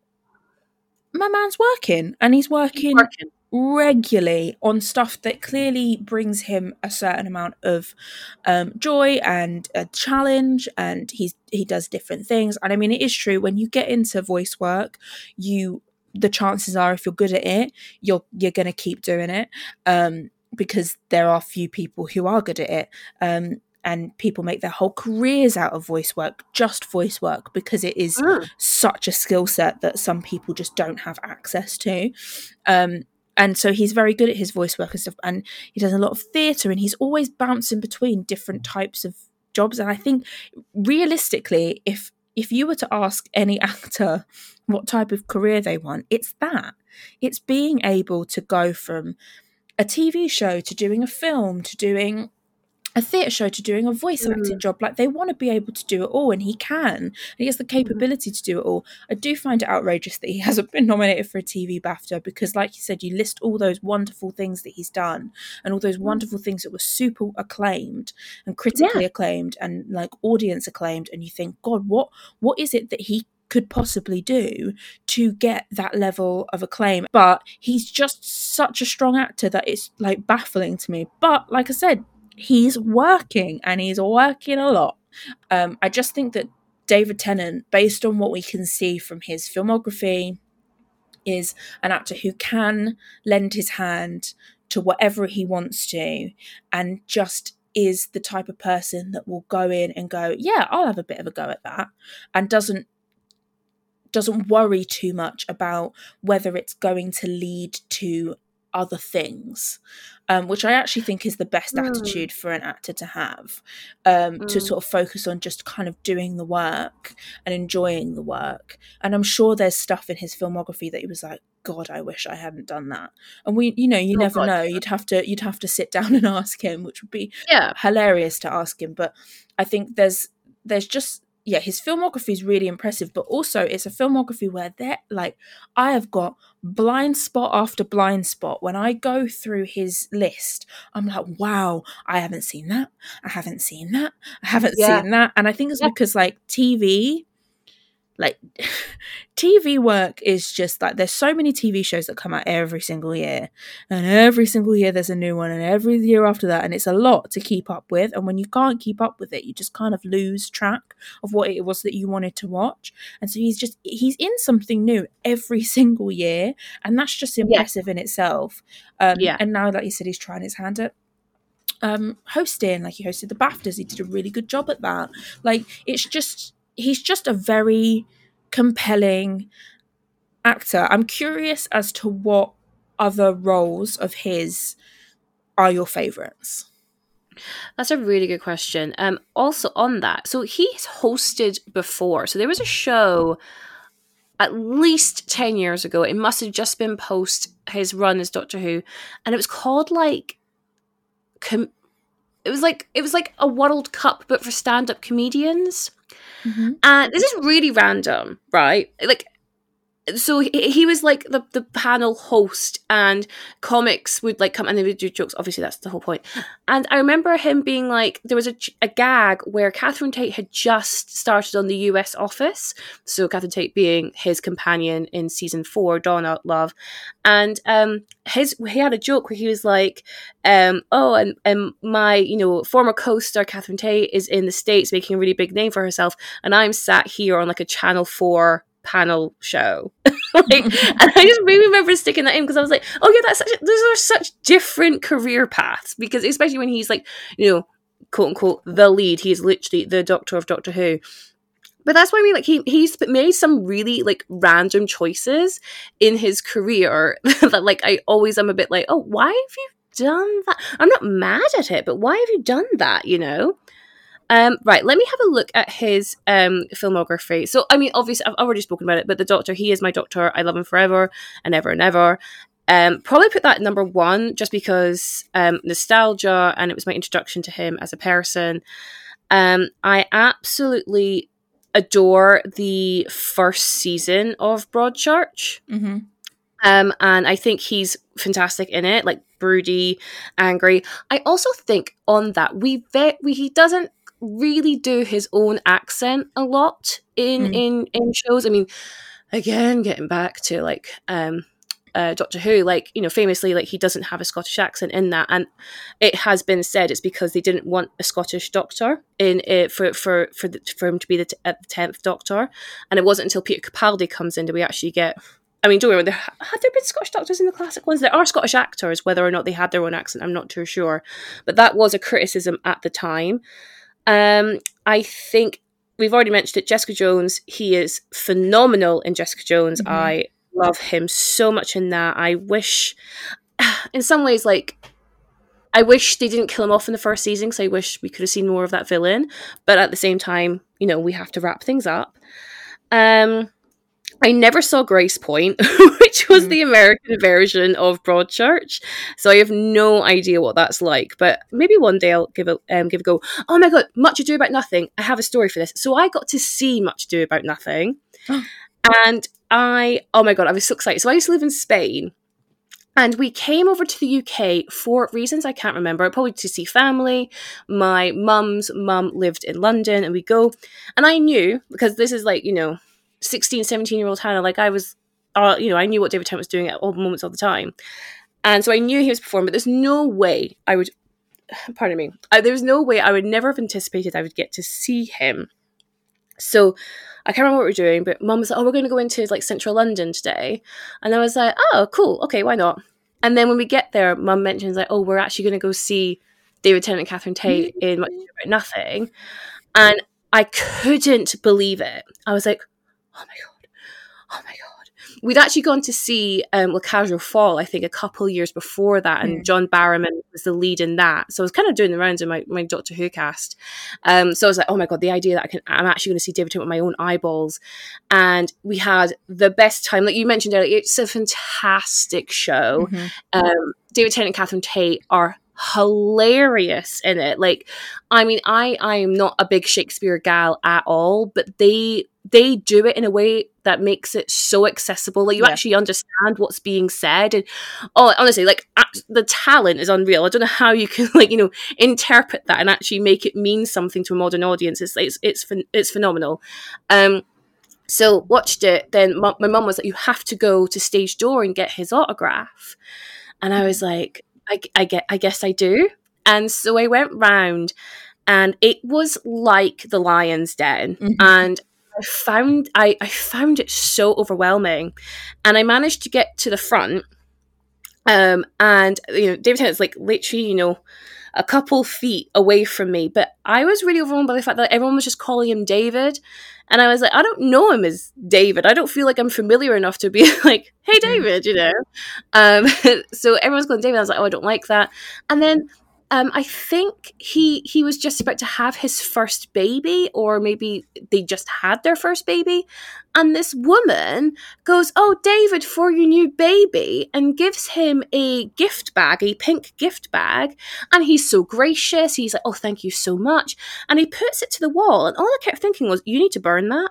my man's working, and he's working, he's working regularly on stuff that clearly brings him a certain amount of um, joy and a challenge, and he's he does different things. And I mean, it is true, when you get into voice work, you the chances are, if you're good at it, you're you're going to keep doing it, um, because there are few people who are good at it. Um, And people make their whole careers out of voice work, just voice work, because it is mm. such a skill set that some people just don't have access to. Um, and so he's very good at his voice work and stuff. And he does a lot of theatre, and he's always bouncing between different types of jobs. And I think realistically, if if you were to ask any actor what type of career they want, it's that. It's being able to go from a T V show to doing a film to doing a theatre show to doing a voice acting
Mm.
job. Like, they want to be able to do it all, and he can. And he has the capability to do it all. I do find it outrageous that he hasn't been nominated for a T V BAFTA, because, like you said, you list all those wonderful things that he's done and all those wonderful things that were super acclaimed and critically
Yeah.
acclaimed and like audience acclaimed, and you think, God, what what is it that he could possibly do to get that level of acclaim? But he's just such a strong actor that it's like baffling to me. But like I said, he's working, and he's working a lot. Um, I just think that David Tennant, based on what we can see from his filmography, is an actor who can lend his hand to whatever he wants to, and just is the type of person that will go in and go, yeah, I'll have a bit of a go at that, and doesn't doesn't worry too much about whether it's going to lead to other things, um, which I actually think is the best
Mm.
attitude for an actor to have, um,
Mm.
to sort of focus on just kind of doing the work and enjoying the work. And I'm sure there's stuff in his filmography that he was like, God, I wish I hadn't done that. And we, you know, you
Oh,
never
God,
know.
yeah.
You'd have to, you'd have to sit down and ask him, which would be
Yeah.
hilarious to ask him. But I think there's, there's just, yeah, his filmography is really impressive, but also it's a filmography where they're like, I have got blind spot after blind spot. When I go through his list, I'm like, wow, I haven't seen that. I haven't seen that. I haven't
Yeah.
seen that. And I think it's
Yeah.
because like T V, like T V work is just like, there's so many T V shows that come out every single year, and every single year there's a new one, and every year after that, and it's a lot to keep up with. And when you can't keep up with it, you just kind of lose track of what it was that you wanted to watch. And so he's just, he's in something new every single year, and that's just impressive in itself. Um,
Yeah.
and now, like you said, he's trying his hand at um hosting. Like, he hosted the BAFTAs, he did a really good job at that. Like, it's just, he's just a very compelling actor. I'm curious as to what other roles of his are your favorites.
That's a really good question. Um, also on that, so he's hosted before. So there was a show at least ten years ago. It must have just been post his run as Doctor Who, and it was called like, com- it was like it was like a World Cup, but for stand-up comedians.
Mm-hmm.
And this is really random, right? Like, so he, he was like the, the panel host, and comics would like come and they would do jokes. Obviously, that's the whole point. And I remember him being like, there was a, a gag where Catherine Tate had just started on the U S Office. So Catherine Tate being his companion in season four, Donna Love. And um, his he had a joke where he was like, um, oh, and, and my, you know, former co-star Catherine Tate is in the States making a really big name for herself, and I'm sat here on like a Channel four panel show. Like, and I just really remember sticking that in because I was like, oh yeah, that's such a, those are such different career paths, because especially when he's like, you know, quote unquote the lead, he's literally the Doctor of Doctor Who. But that's what I mean, like he he's made some really like random choices in his career that like I always am a bit like, oh, why have you done that? I'm not mad at it, but why have you done that, you know? Um, right, let me have a look at his um, filmography. So, I mean, obviously, I've already spoken about it, but the Doctor, he is my Doctor. I love him forever and ever and ever. Um, probably put that at number one just because um, nostalgia, and it was my introduction to him as a person. Um, I absolutely adore the first season of Broadchurch.
Mm-hmm.
Um, and I think he's fantastic in it, like broody, angry. I also think on that, we, ve- we he doesn't really do his own accent a lot in
Mm.
in in shows. I mean, again, getting back to like um uh, Doctor Who, like, you know, famously, like, he doesn't have a Scottish accent in that, and it has been said it's because they didn't want a Scottish Doctor in it for for for, the, for him to be the t- at the tenth Doctor, and it wasn't until Peter Capaldi comes in that we actually get. I mean, don't remember, there, have there been Scottish Doctors in the classic ones? There are Scottish actors, whether or not they had their own accent, I'm not too sure, but that was a criticism at the time. Um, I think we've already mentioned it. Jessica Jones, he is phenomenal in Jessica Jones. Mm-hmm. I love him so much in that. I wish, in some ways, like, I wish they didn't kill him off in the first season, because I wish we could have seen more of that villain. But at the same time, you know, we have to wrap things up. Um, I never saw Grace Point, which was mm. the American version of Broadchurch, so I have no idea what that's like. But maybe one day I'll give a um, give a go. Oh my god, Much Ado About Nothing! I have a story for this. So I got to see Much Ado About Nothing, and I oh my god, I was so excited. So I used to live in Spain, and we came over to the U K for reasons I can't remember. Probably to see family. My mum's mum lived in London, and we go, and I knew, because this is like, you know, sixteen, seventeen year old Hannah, like I was, uh, you know, I knew what David Tennant was doing at all moments of the time. And so I knew he was performing, but there's no way I would, pardon me, I, there was no way I would never have anticipated I would get to see him. So I can't remember what we were doing, but Mum was like, oh, we're going to go into like central London today. And I was like, oh, cool. Okay, why not? And then when we get there, Mum mentions like, oh, we're actually going to go see David Tennant and Catherine Tate in Much Ado About Nothing. And I couldn't believe it. I was like, oh my god, oh my god. We'd actually gone to see um, La Cage aux Folles, I think, a couple of years before that, and mm. John Barrowman was the lead in that. So I was kind of doing the rounds in my, my Doctor Who cast. Um, so I was like, oh my god, the idea that I can, I'm actually going to see David Tennant with my own eyeballs. And we had the best time. Like you mentioned earlier, it's a fantastic show. Mm-hmm. Um, David Tennant and Catherine Tate are hilarious in it. Like, I mean, I I am not a big Shakespeare gal at all, but they they do it in a way that makes it so accessible. Like you yeah. actually understand what's being said, and oh, honestly, like the talent is unreal. I don't know how you can like you know interpret that and actually make it mean something to a modern audience. It's it's it's it's phenomenal. Um, so watched it. Then my, my mum was like, "You have to go to stage door and get his autograph," and I was like, I, I get, I guess I do. And so I went round, and it was like the Lion's Den. Mm-hmm. And I found, I, I found it so overwhelming. And I managed to get to the front. Um, and, you know, David Tennant's like literally, you know, a couple feet away from me. But I was really overwhelmed by the fact that everyone was just calling him David. And I was like, I don't know him as David. I don't feel like I'm familiar enough to be like, hey, David, you know. Um, so everyone's calling David. I was like, oh, I don't like that. And then um, I think he he was just about to have his first baby, or maybe they just had their first baby. And this woman goes, oh, David, for your new baby, and gives him a gift bag, a pink gift bag. And he's so gracious. He's like, oh, thank you so much. And he puts it to the wall. And all I kept thinking was, you need to burn that.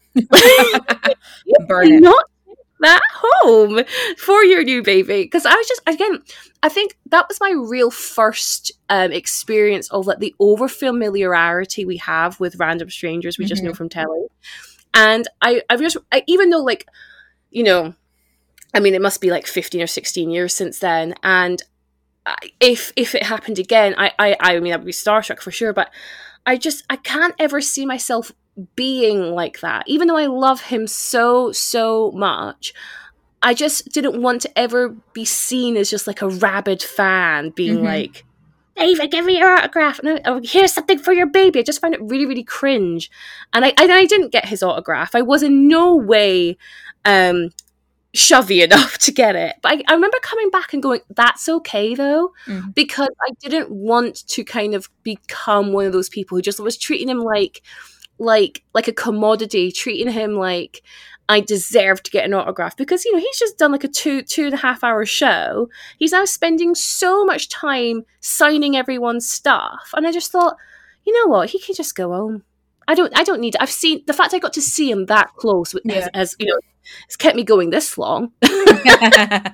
Burn it.
Not that home for your new baby. Because I was just, again, I think that was my real first um, experience of like the over familiarity we have with random strangers we mm-hmm. just know from telly. And I, I've just, I, even though like, you know, I mean, it must be like fifteen or sixteen years since then. And I, if if it happened again, I, I, I mean, I'd be starstruck for sure. But I just, I can't ever see myself being like that. Even though I love him so, so much, I just didn't want to ever be seen as just like a rabid fan being mm-hmm. like, David, give me your autograph. No, oh, here's something for your baby. I just found it really, really cringe. And I, I, I didn't get his autograph. I was in no way um, shovey enough to get it. But I, I remember coming back and going, that's okay though, mm. because I didn't want to kind of become one of those people who just was treating him like, like, like a commodity, treating him like I deserve to get an autograph, because, you know, he's just done like a two, two and a half hour show. He's now spending so much time signing everyone's stuff. And I just thought, you know what? He can just go home. I don't, I don't need, I've seen, the fact I got to see him that close yeah. has, has, you know, has kept me going this long. But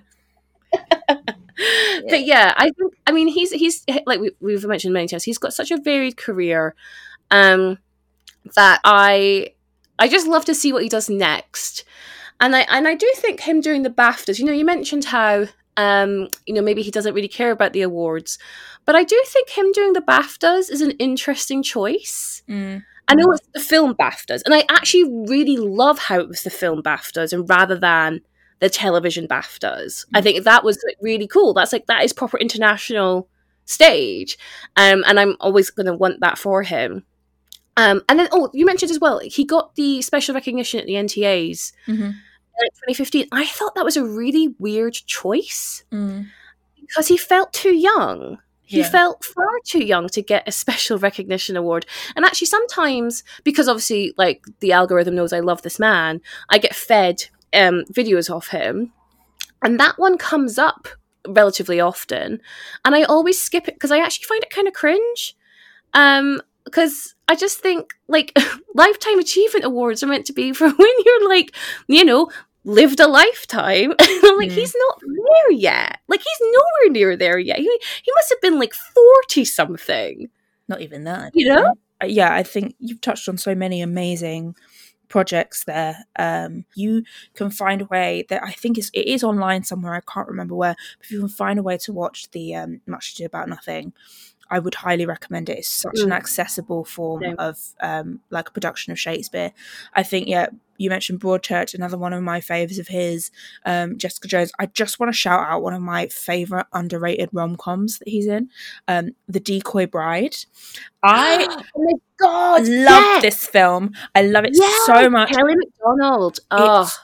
yeah, I think, I mean, he's, he's like we, we've mentioned many times, he's got such a varied career um, that I, I just love to see what he does next. And I and I do think him doing the BAFTAs, you know, you mentioned how, um, you know, maybe he doesn't really care about the awards, but I do think him doing the BAFTAs is an interesting choice. Mm. I know it's the film BAFTAs, and I actually really love how it was the film BAFTAs and rather than the television BAFTAs. Mm. I think that was like, really cool. That's like, that is proper international stage. Um, and I'm always going to want that for him. Um, and then, oh, you mentioned as well, he got the special recognition at the N T As mm-hmm. in twenty fifteen. I thought that was a really weird choice mm. because he felt too young. he
Yeah.
felt far too young to get a special recognition award. And actually sometimes, because obviously like the algorithm knows I love this man, I get fed um, videos of him, and that one comes up relatively often, and I always skip it because I actually find it kind of cringe. Um, because I just think like lifetime achievement awards are meant to be for when you're like, you know, lived a lifetime. And I'm like,
Mm.
he's not there yet. Like, he's nowhere near there yet. He, he must have been like forty something.
Not even that.
You know?
Uh, Yeah, I think you've touched on so many amazing projects there. Um, you can find a way that I think is it is online somewhere. I can't remember where. But if you can find a way to watch the um, Much Ado About Nothing, I would highly recommend it. It's such an
Mm.
accessible form
Yeah.
of um, like a production of Shakespeare. I think, yeah, you mentioned Broadchurch, another one of my faves of his, um, Jessica Jones. I just want to shout out one of my favorite underrated rom-coms that he's in, um, The Decoy Bride. I
Oh my god,
love
yes!
this film. I love it
Yes!
so much.
Kelly MacDonald. Oh,
It's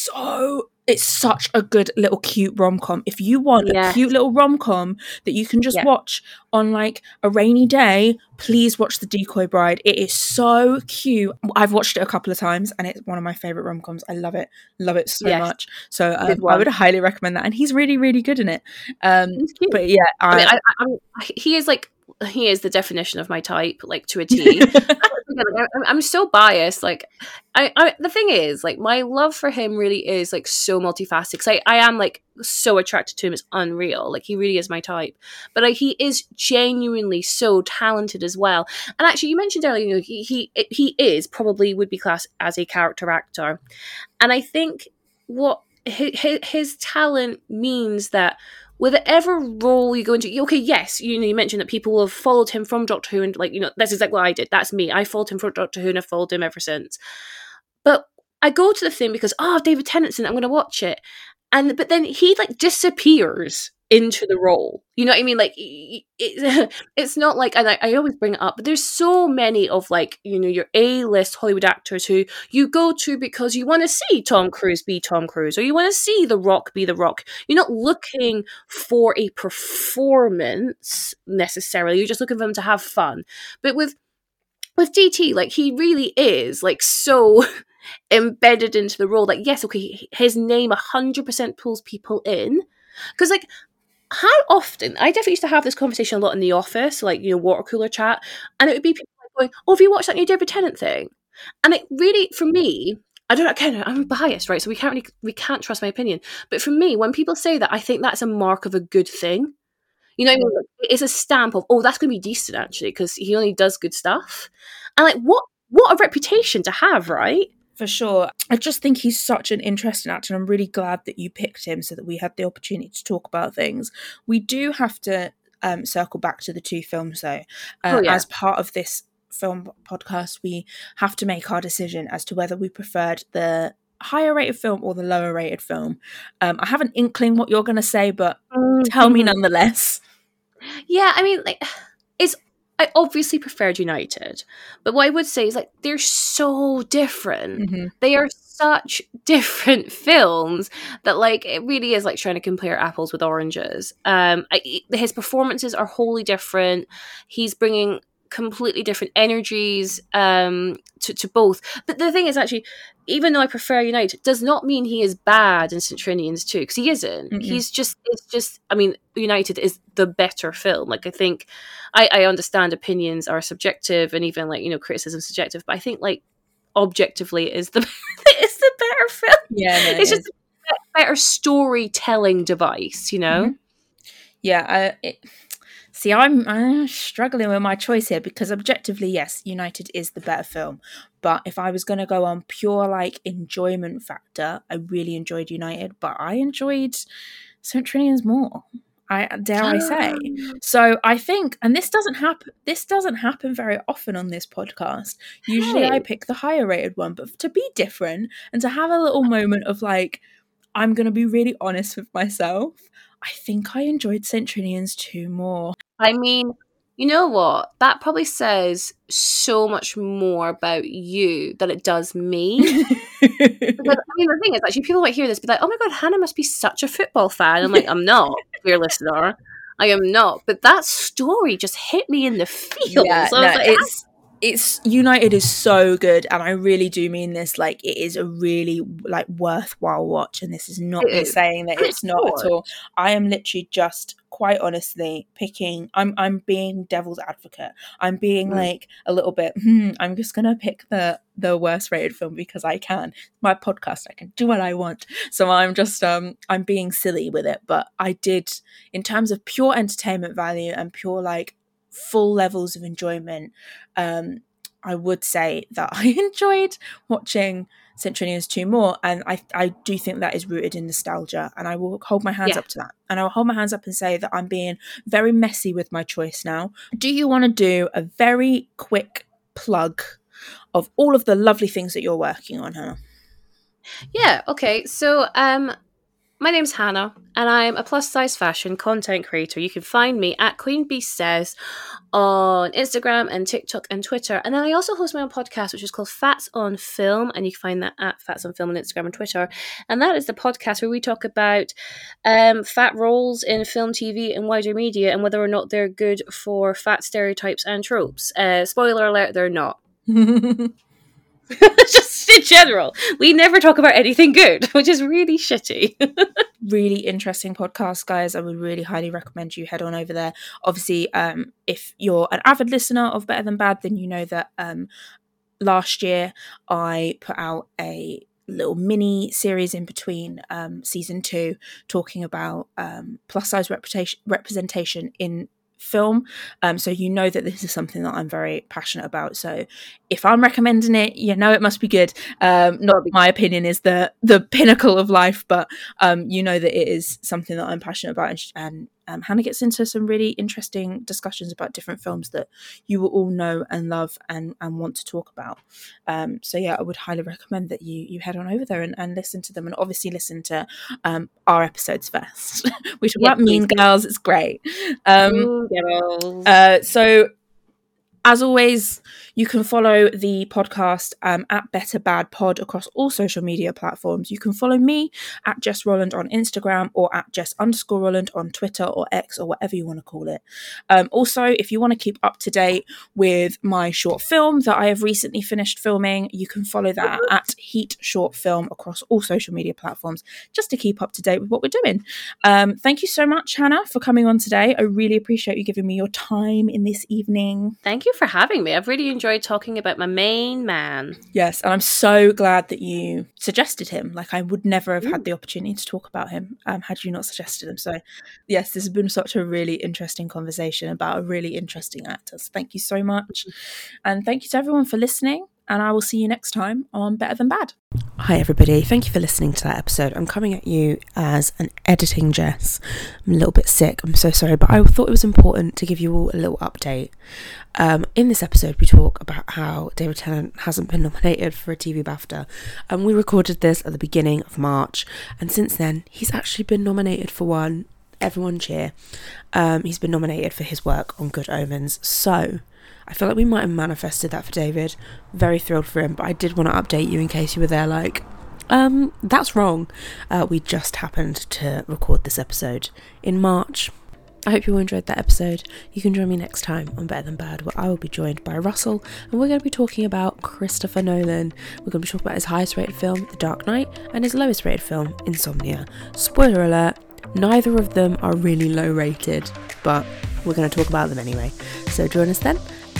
so it's such a good little cute rom-com. If you want
Yes.
a cute little rom-com that you can just
Yeah.
watch on like a rainy day, please watch The Decoy Bride. It is so cute. I've watched it a couple of times and it's one of my favorite rom-coms. I love it. Love it so
Yes.
much. So um,
Good
I
one.
would highly recommend that. And he's really, really good in it. Um,
He's cute.
but yeah,
I mean,
I,
I, I, I, he is like he is the definition of my type, like to a T. I'm, I'm so biased. Like, I, I, the thing is, like, my love for him really is like so multifaceted. Cause I, I am like so attracted to him. It's unreal. Like, he really is my type. But like, he is genuinely so talented as well. And actually, you mentioned earlier, you know, he he he is probably would be classed as a character actor, and I think what his, his talent means that whatever role you go into, okay, yes, you know, you mentioned that people have followed him from Doctor Who, and like, you know, that's exactly what I did. That's me. I followed him from Doctor Who, and I've followed him ever since. But I go to the thing because, oh, David Tennant's in it, I'm going to watch it, and but then he like disappears into the role. You know what I mean? Like, it, it's not like, and I, I always bring it up, but there's so many of like, you know, your A-list Hollywood actors who you go to because you want to see Tom Cruise be Tom Cruise, or you want to see The Rock be The Rock. You're not looking for a performance necessarily. You're just looking for them to have fun. But with with D T, like, he really is like so embedded into the role. Like, yes, okay, his name one hundred percent pulls people in. Because, like, how often, I definitely used to have this conversation a lot in the office, like, you know, water cooler chat, and it would be people like going, oh, have you watched that new David Tennant thing? And it really, for me, I don't know, again, I'm biased, right? So we can't really, we can't trust my opinion. But for me, when people say that, I think that's a mark of a good thing. You know what I mean? It's a stamp of, oh, that's going to be decent, actually, because he only does good stuff. And, like, what what a reputation to have, right?
For sure. I just think he's such an interesting actor, and I'm really glad that you picked him so that we had the opportunity to talk about things. We do have to um, circle back to the two films, though. Uh,
Oh, yeah.
As part of this film podcast, we have to make our decision as to whether we preferred the higher rated film or the lower rated film. Um, I have an inkling what you're going to say, but tell me nonetheless.
Yeah, I mean, like, it's, I obviously preferred United, but what I would say is, like, they're so different.
Mm-hmm.
They are such different films that, like, it really is like trying to compare apples with oranges. Um, I, his performances are wholly different. He's bringing completely different energies um, to, to both. But the thing is, actually, even though I prefer United, does not mean he is bad in Saint Trinians too, because he isn't.
Mm-mm.
He's just, it's just, I mean, United is the better film. Like, I think, I, I understand opinions are subjective, and even, like, you know, criticism is subjective, but I think, like, objectively it is the, it's the better film.
Yeah, no, it
it's
is.
just a better storytelling device, you know?
Mhm. Yeah, I, it, see, I'm, I'm struggling with my choice here because objectively, yes, United is the better film. But if I was going to go on pure like enjoyment factor, I really enjoyed United, but I enjoyed Saint Trinians more. I dare I say. So I think, and this doesn't happen. This doesn't happen very often on this podcast. Usually,
Hey.
I pick the higher rated one, but to be different and to have a little moment of like, I'm going to be really honest with myself. I think I enjoyed Saint Trinians two more.
I mean, you know what? That probably says so much more about you than it does me. Because, I mean, the thing is, actually, people might hear this, be like, oh my God, Hannah must be such a football fan. I'm like, I'm not, dear listener. I am not. But that story just hit me in the feels.
Yeah,
I
no,
was like,
it's it's United is so good, and I really do mean this. Like, it is a really like worthwhile watch, and this is not me saying that it's not at all. I am literally just quite honestly picking. I'm I'm being devil's advocate. I'm being mm. like a little bit. Hmm, I'm just gonna pick the the worst rated film because I can. My podcast, I can do what I want. So I'm just um I'm being silly with it. But I did, in terms of pure entertainment value and pure like full levels of enjoyment, um I would say that I enjoyed watching Century News two more, and I I do think that is rooted in nostalgia, and I will hold my hands yeah. up to that, and I will hold my hands up and say that I'm being very messy with my choice now. Do you want to do a very quick plug of all of the lovely things that you're working on, Hannah?
Yeah, okay, so um my name's Hannah, and I'm a plus-size fashion content creator. You can find me at Queen Bee Says on Instagram and TikTok and Twitter. And then I also host my own podcast, which is called Fats on Film, and you can find that at Fats on Film on Instagram and Twitter. And that is the podcast where we talk about um, fat roles in film, T V, and wider media, and whether or not they're good for fat stereotypes and tropes. Uh, spoiler alert, they're not. Just in general, we never talk about anything good, which is really shitty.
Really interesting podcast, guys. I would really highly recommend you head on over there. Obviously, um, if you're an avid listener of Better Than Bad, then you know that um, last year I put out a little mini series in between um, season two, talking about um, plus size representation representation in film, um so you know that this is something that I'm very passionate about. So if I'm recommending it, you know it must be good. Um not my opinion is the the pinnacle of life, but um you know that it is something that I'm passionate about, and, and um, Hannah gets into some really interesting discussions about different films that you will all know and love and, and want to talk about. Um, so yeah, I would highly recommend that you you head on over there and, and listen to them, and obviously listen to um, our episodes first. We talk yeah, about Mean Girls, it's great. Um,
Mean Girls.
Uh, so as always, you can follow the podcast um, at Better Bad Pod across all social media platforms. You can follow me at Jess Rolland on Instagram, or at Jess underscore Rolland on Twitter or X, or whatever you want to call it. Um, also, if you want to keep up to date with my short film that I have recently finished filming, you can follow that at Heat Short Film across all social media platforms, just to keep up to date with what we're doing. Um, thank you so much, Hannah, for coming on today. I really appreciate you giving me your time in this evening.
Thank you for having me. I've really enjoyed talking about my main man.
Yes, and I'm so glad that you suggested him. Like, I would never have Ooh. had the opportunity to talk about him um, had you not suggested him. So yes, this has been such a really interesting conversation about a really interesting actor. So thank you so much. And thank you to everyone for listening. And I will see you next time on Better Than Bad. Hi everybody, thank you for listening to that episode. I'm coming at you as an editing Jess. I'm a little bit sick, I'm so sorry, but I thought it was important to give you all a little update. Um, in this episode we talk about how David Tennant hasn't been nominated for a T V BAFTA, and we recorded this at the beginning of March, and since then he's actually been nominated for one. Everyone cheer. Um, he's been nominated for his work on Good Omens, so I feel like we might have manifested that for David. Very thrilled for him, but I did want to update you in case you were there like, um, that's wrong. Uh, we just happened to record this episode in March. I hope you all enjoyed that episode. You can join me next time on Better Than Bad, where I will be joined by Russell, and we're going to be talking about Christopher Nolan. We're going to be talking about his highest rated film, The Dark Knight, and his lowest rated film, Insomnia. Spoiler alert, neither of them are really low rated, but we're going to talk about them anyway. So join us then.